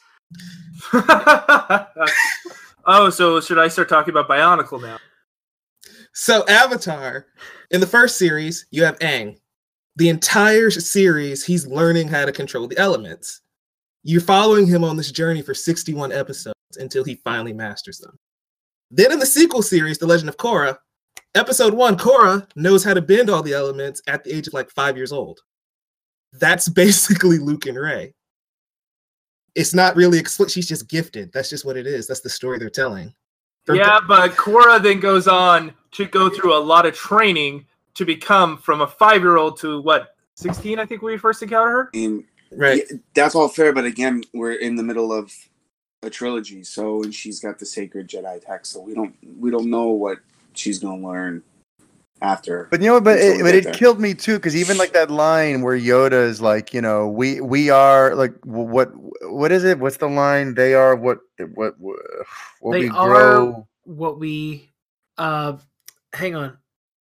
Oh, so should I start talking about Bionicle now? So Avatar, in the first series, you have Aang. The entire series, he's learning how to control the elements. You're following him on this journey for 61 episodes until he finally masters them. Then in the sequel series, The Legend of Korra, episode 1, Korra knows how to bend all the elements at the age of like 5 years old. That's basically Luke and Rey. It's not really she's just gifted. That's just what it is. That's the story they're telling. But Korra then goes on to go through a lot of training to become from a 5-year-old to what, 16? I think we first encountered her. And right, that's all fair. But again, we're in the middle of a trilogy, and she's got the sacred Jedi text, so we don't know what she's gonna learn after. But you know, it killed me too, because even like that line where Yoda is like, you know, we are like what is it? What's the line? They are what They we are grow. what we hang on.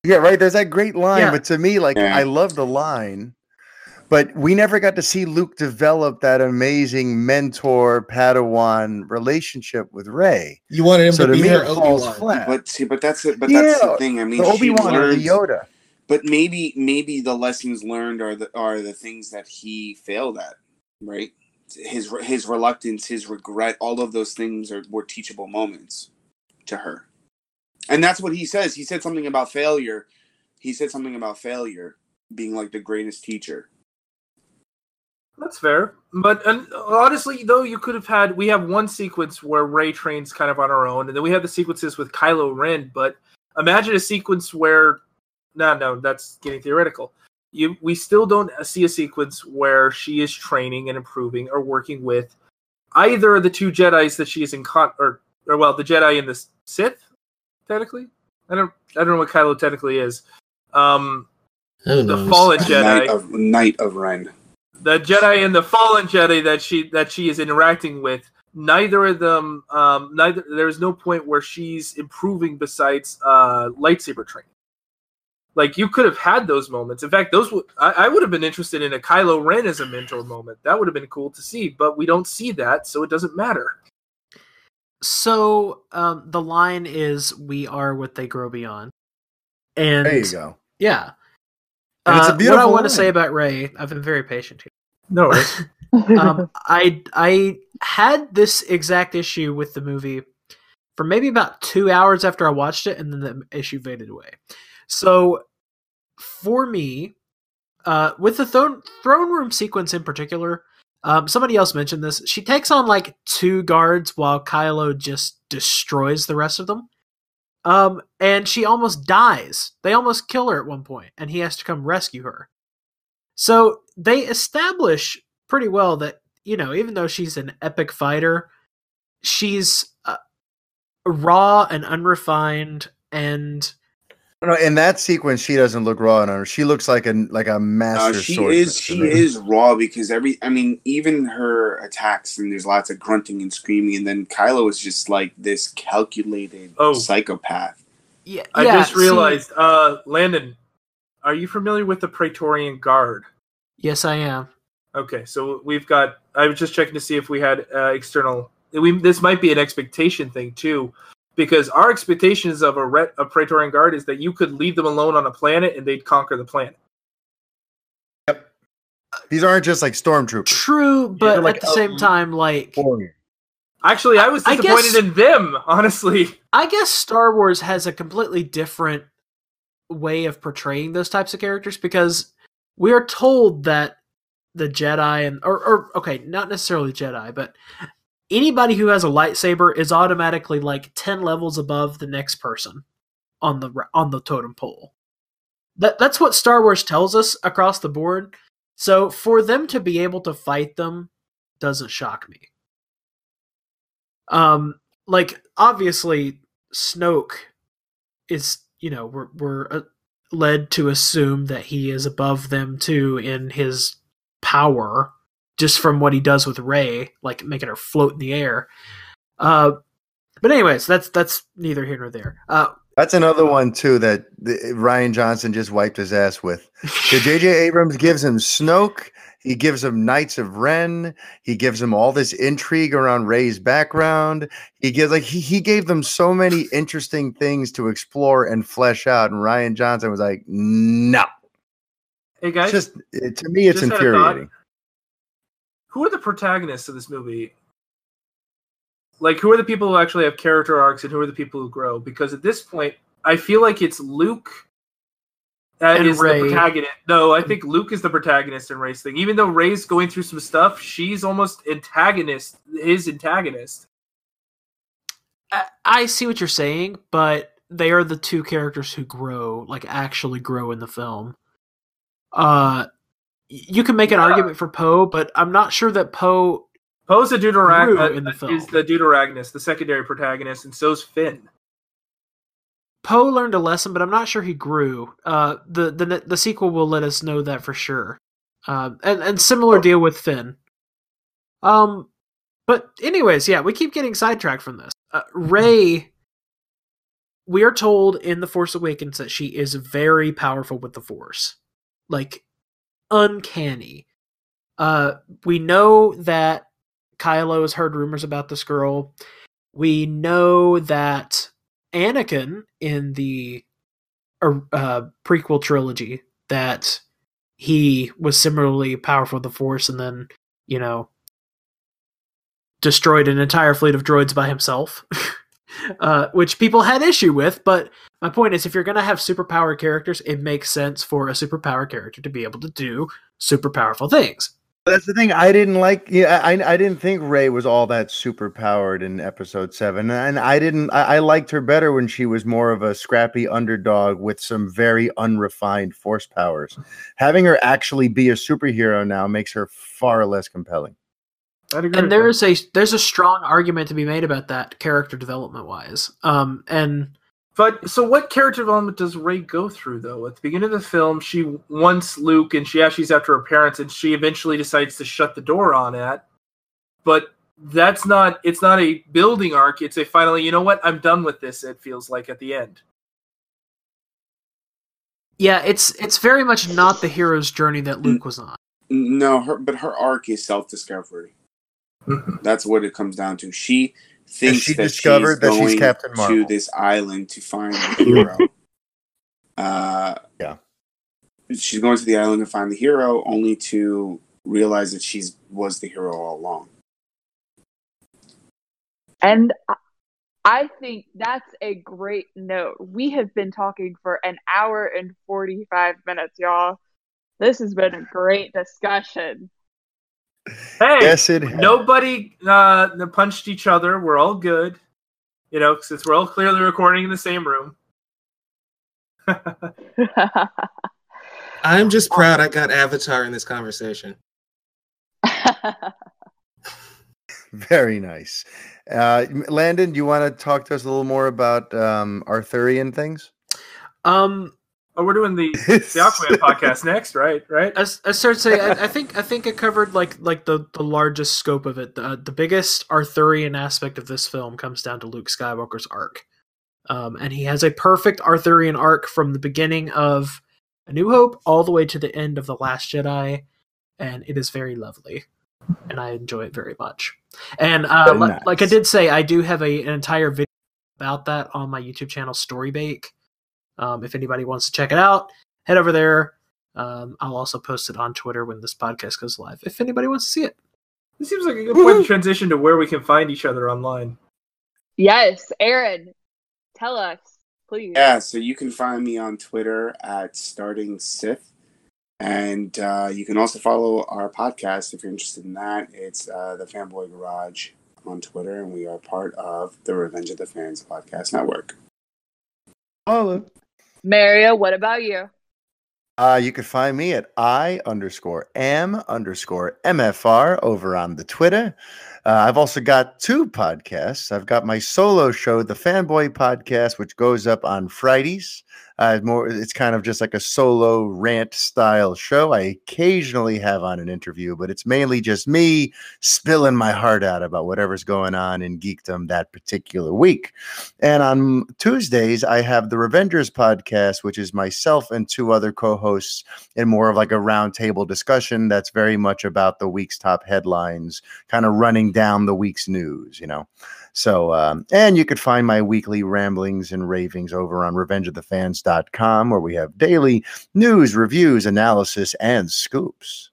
Yeah, right. There's that great line, Yeah. but to me, like, Yeah. I love the line, but we never got to see Luke develop that amazing mentor Padawan relationship with Rey. You wanted him So to to be me, her it falls Obi-Wan. flat. But see, but that's it. But Yeah, that's the thing. I mean, the she Obi-Wan or the learns. Yoda. But maybe the lessons learned are the things that he failed at, right? His reluctance, his regret, all of those things were teachable moments to her. And that's what he says. He said something about failure. He said something about failure being like the greatest teacher. That's fair. But honestly, though, you could have had... We have one sequence where Rey trains kind of on her own, and then we have the sequences with Kylo Ren, but imagine a sequence where... No, that's getting theoretical. We still don't see a sequence where she is training and improving or working with either of the two Jedis that she is in the Jedi and the Sith, technically. I don't know what Kylo technically is. The fallen Jedi, Knight of Ren. the Jedi and the fallen Jedi that she is interacting with. Neither of them. There is no point where she's improving besides lightsaber training. Like, you could have had those moments. In fact, I would have been interested in a Kylo Ren as a mentor moment. That would have been cool to see, but we don't see that, so it doesn't matter. So the line is, "We are what they grow beyond." And There you go. yeah. And it's a What I beautiful want to line. say about Rey, I've been very patient here. No worries. I had this exact issue with the movie for maybe about 2 hours after I watched it, and then the issue faded away. So, for me, with the throne room sequence in particular, somebody else mentioned this. She takes on like 2 guards while Kylo just destroys the rest of them. And she almost dies. They almost kill her at one point, and he has to come rescue her. So they establish pretty well that, even though she's an epic fighter, she's raw and unrefined, and No, in that sequence, she doesn't look raw on her. She looks like a master swordsman. She is raw because even her attacks, and there's lots of grunting and screaming, and then Kylo is just like this calculated psychopath. Yeah, I just realized, Landon, are you familiar with the Praetorian Guard? Yes, I am. Okay, so we've got... I was just checking to see if we had external... This might be an expectation thing, too, because our expectations of a Praetorian Guard is that you could leave them alone on a planet and they'd conquer the planet. Yep. These aren't just like stormtroopers. True, but like at the same time, like... Actually, I was disappointed in them, honestly. I guess Star Wars has a completely different way of portraying those types of characters, because we are told that the Jedi okay, not necessarily Jedi, but anybody who has a lightsaber is automatically like 10 levels above the next person on the totem pole. That's what Star Wars tells us across the board. So for them to be able to fight them doesn't shock me. Like, obviously Snoke is, we're led to assume that he is above them too in his power, just from what he does with Rey, like making her float in the air. But anyways, that's neither here nor there. That's another one too that Rian Johnson just wiped his ass with. J.J. Abrams gives him Snoke. He gives him Knights of Ren. He gives him all this intrigue around Rey's background. He gave them so many interesting things to explore and flesh out. And Rian Johnson was like, no. Hey guys, to me, it's infuriating. Who are the protagonists of this movie? Like, who are the people who actually have character arcs, and who are the people who grow? Because at this point, I feel like it's Luke that is Rey. the protagonist. No, I think Luke is the protagonist in Rey's thing. Even though Rey's going through some stuff, she's almost his antagonist. I see what you're saying, but they are the two characters who grow, like actually grow in the film. You can make an argument for Poe, but I'm not sure that Poe's a in the film. Is the deuteragonist, the secondary protagonist, and so's Finn. Poe learned a lesson, but I'm not sure he grew. The sequel will let us know that for sure. And similar deal with Finn. But anyways, yeah, we keep getting sidetracked from this. Rey we are told in The Force Awakens that she is very powerful with the Force. Like, uncanny. We know that Kylo has heard rumors about this girl. We know that Anakin in the prequel trilogy, that he was similarly powerful with the Force and then, destroyed an entire fleet of droids by himself. Which people had issue with, but my point is, if you're going to have superpower characters, it makes sense for a superpower character to be able to do super powerful things. That's the thing I didn't like. Yeah, I didn't think Rey was all that super powered in Episode 7, and I liked her better when she was more of a scrappy underdog with some very unrefined force powers. Having her actually be a superhero now makes her far less compelling. And there's a strong argument to be made about that character development wise. But so what character development does Rey go through, though? At the beginning of the film, she wants Luke, and she's after her parents, and she eventually decides to shut the door on it. But it's not a building arc. It's a finally, you know what? I'm done with this, it feels like at the end. Yeah, it's very much not the hero's journey that Luke was on. No, but her arc is self-discovery. That's what it comes down to. She thinks she that discovered that she's Captain Marvel to this island to find the hero. Yeah. She's going to the island to find the hero, only to realize that she was the hero all along. And I think that's a great note. We have been talking for an hour and 45 minutes, y'all. This has been a great discussion. Hey, yes, it has. Nobody punched each other. We're all good. Since we're all clearly recording in the same room. I'm just proud I got Avatar in this conversation. Very nice. Landon, do you want to talk to us a little more about Arthurian things? We're doing the Aquaman podcast next, right? I started saying, I think I covered like the largest scope of it. The biggest Arthurian aspect of this film comes down to Luke Skywalker's arc, and he has a perfect Arthurian arc from the beginning of A New Hope all the way to the end of The Last Jedi, and it is very lovely, and I enjoy it very much. And nice. Like I did say, I do have an entire video about that on my YouTube channel, Storybake. If anybody wants to check it out, head over there. I'll also post it on Twitter when this podcast goes live, if anybody wants to see it. This seems like a good point to transition to where we can find each other online. Yes, Aaron, tell us, please. Yeah, so you can find me on Twitter at Starting Sith. And you can also follow our podcast if you're interested in that. It's the Fanboy Garage on Twitter, and we are part of the Revenge of the Fans podcast network. Follow. Mario, what about you? You can find me at I_am_MFR over on the Twitter. I've also got 2 podcasts. I've got my solo show, the Fanboy Podcast, which goes up on Fridays. It's kind of just like a solo rant style show. I occasionally have on an interview, but it's mainly just me spilling my heart out about whatever's going on in geekdom that particular week. And on Tuesdays, I have the Revengers Podcast, which is myself and 2 other co-hosts in more of like a roundtable discussion that's very much about the week's top headlines, kind of running down the week's news, So, and you could find my weekly ramblings and ravings over on revengeofthefans.com, where we have daily news, reviews, analysis, and scoops.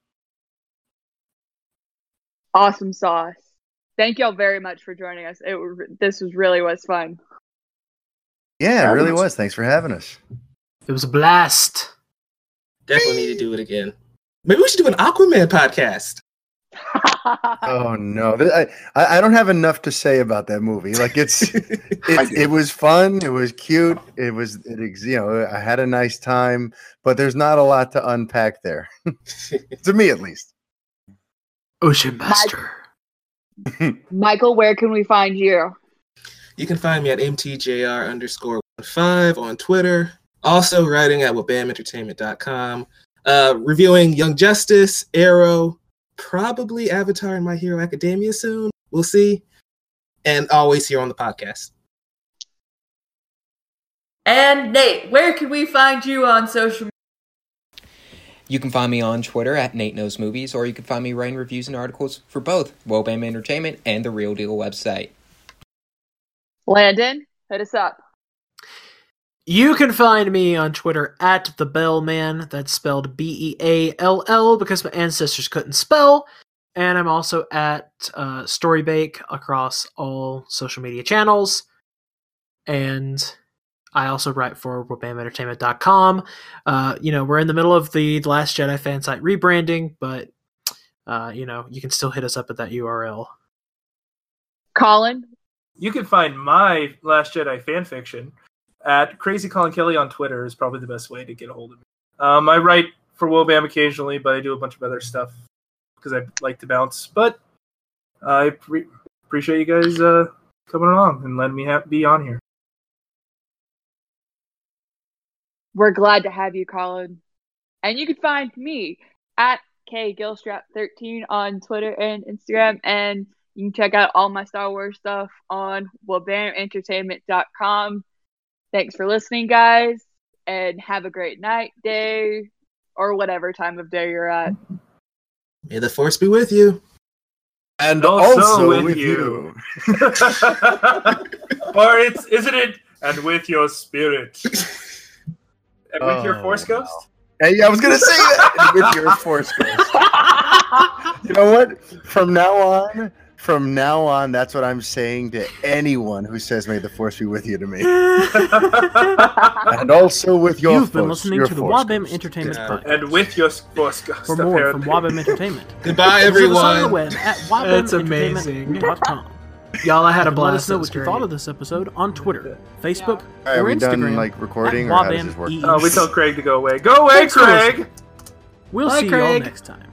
Awesome sauce. Thank y'all very much for joining us. This was fun. Yeah, it really was. Thanks for having us. It was a blast. Definitely need to do it again. Maybe we should do an Aquaman podcast. Oh no, I don't have enough to say about that movie. Like it was fun, it was cute, I had a nice time, but there's not a lot to unpack there. To me, at least. Ocean Master. Michael, where can we find you? You can find me at mtjr_15 on Twitter. Also writing at wabamentertainment.com. Reviewing Young Justice, Arrow, probably Avatar and My Hero Academia soon. We'll see. And always here on the podcast. And Nate, where can we find you on social media? You can find me on Twitter at Nate Knows Movies, or you can find me writing reviews and articles for both Wobam Entertainment and the Real Deal website. Landon, hit us up. You can find me on Twitter at The Bellman. That's spelled Beall because my ancestors couldn't spell. And I'm also at Storybake across all social media channels. And I also write for WobamEntertainment.com. We're in the middle of the Last Jedi fan site rebranding, but you can still hit us up at that URL. Colin? You can find my Last Jedi fanfiction at Crazy Colin Kelly on Twitter is probably the best way to get a hold of me. I write for Wobam occasionally, but I do a bunch of other stuff because I like to bounce. But I appreciate you guys coming along and letting me be on here. We're glad to have you, Colin. And you can find me at KGillstrap13 on Twitter and Instagram. And you can check out all my Star Wars stuff on WobamEntertainment.com. Thanks for listening, guys. And have a great night, day, or whatever time of day you're at. May the Force be with you. And also with you. Or isn't it? And with your spirit. And with your Force Ghost? Hey, I was going to say that. And with your Force Ghost. You know what? From now on, that's what I'm saying to anyone who says, may the Force be with you to me. And also with your You've been listening to the Wobam Entertainment Podcast. And with your Force Ghost. For more from Wobam Entertainment. Goodbye, everyone. Visit us on the web at WobamEntertainment.com. Y'all, I had a blast. Let us know what you thought of this episode on Twitter, Facebook, or we Instagram. Done, recording, or how does this work? We tell Craig to go away. Go away, Craig! We'll see you all next time.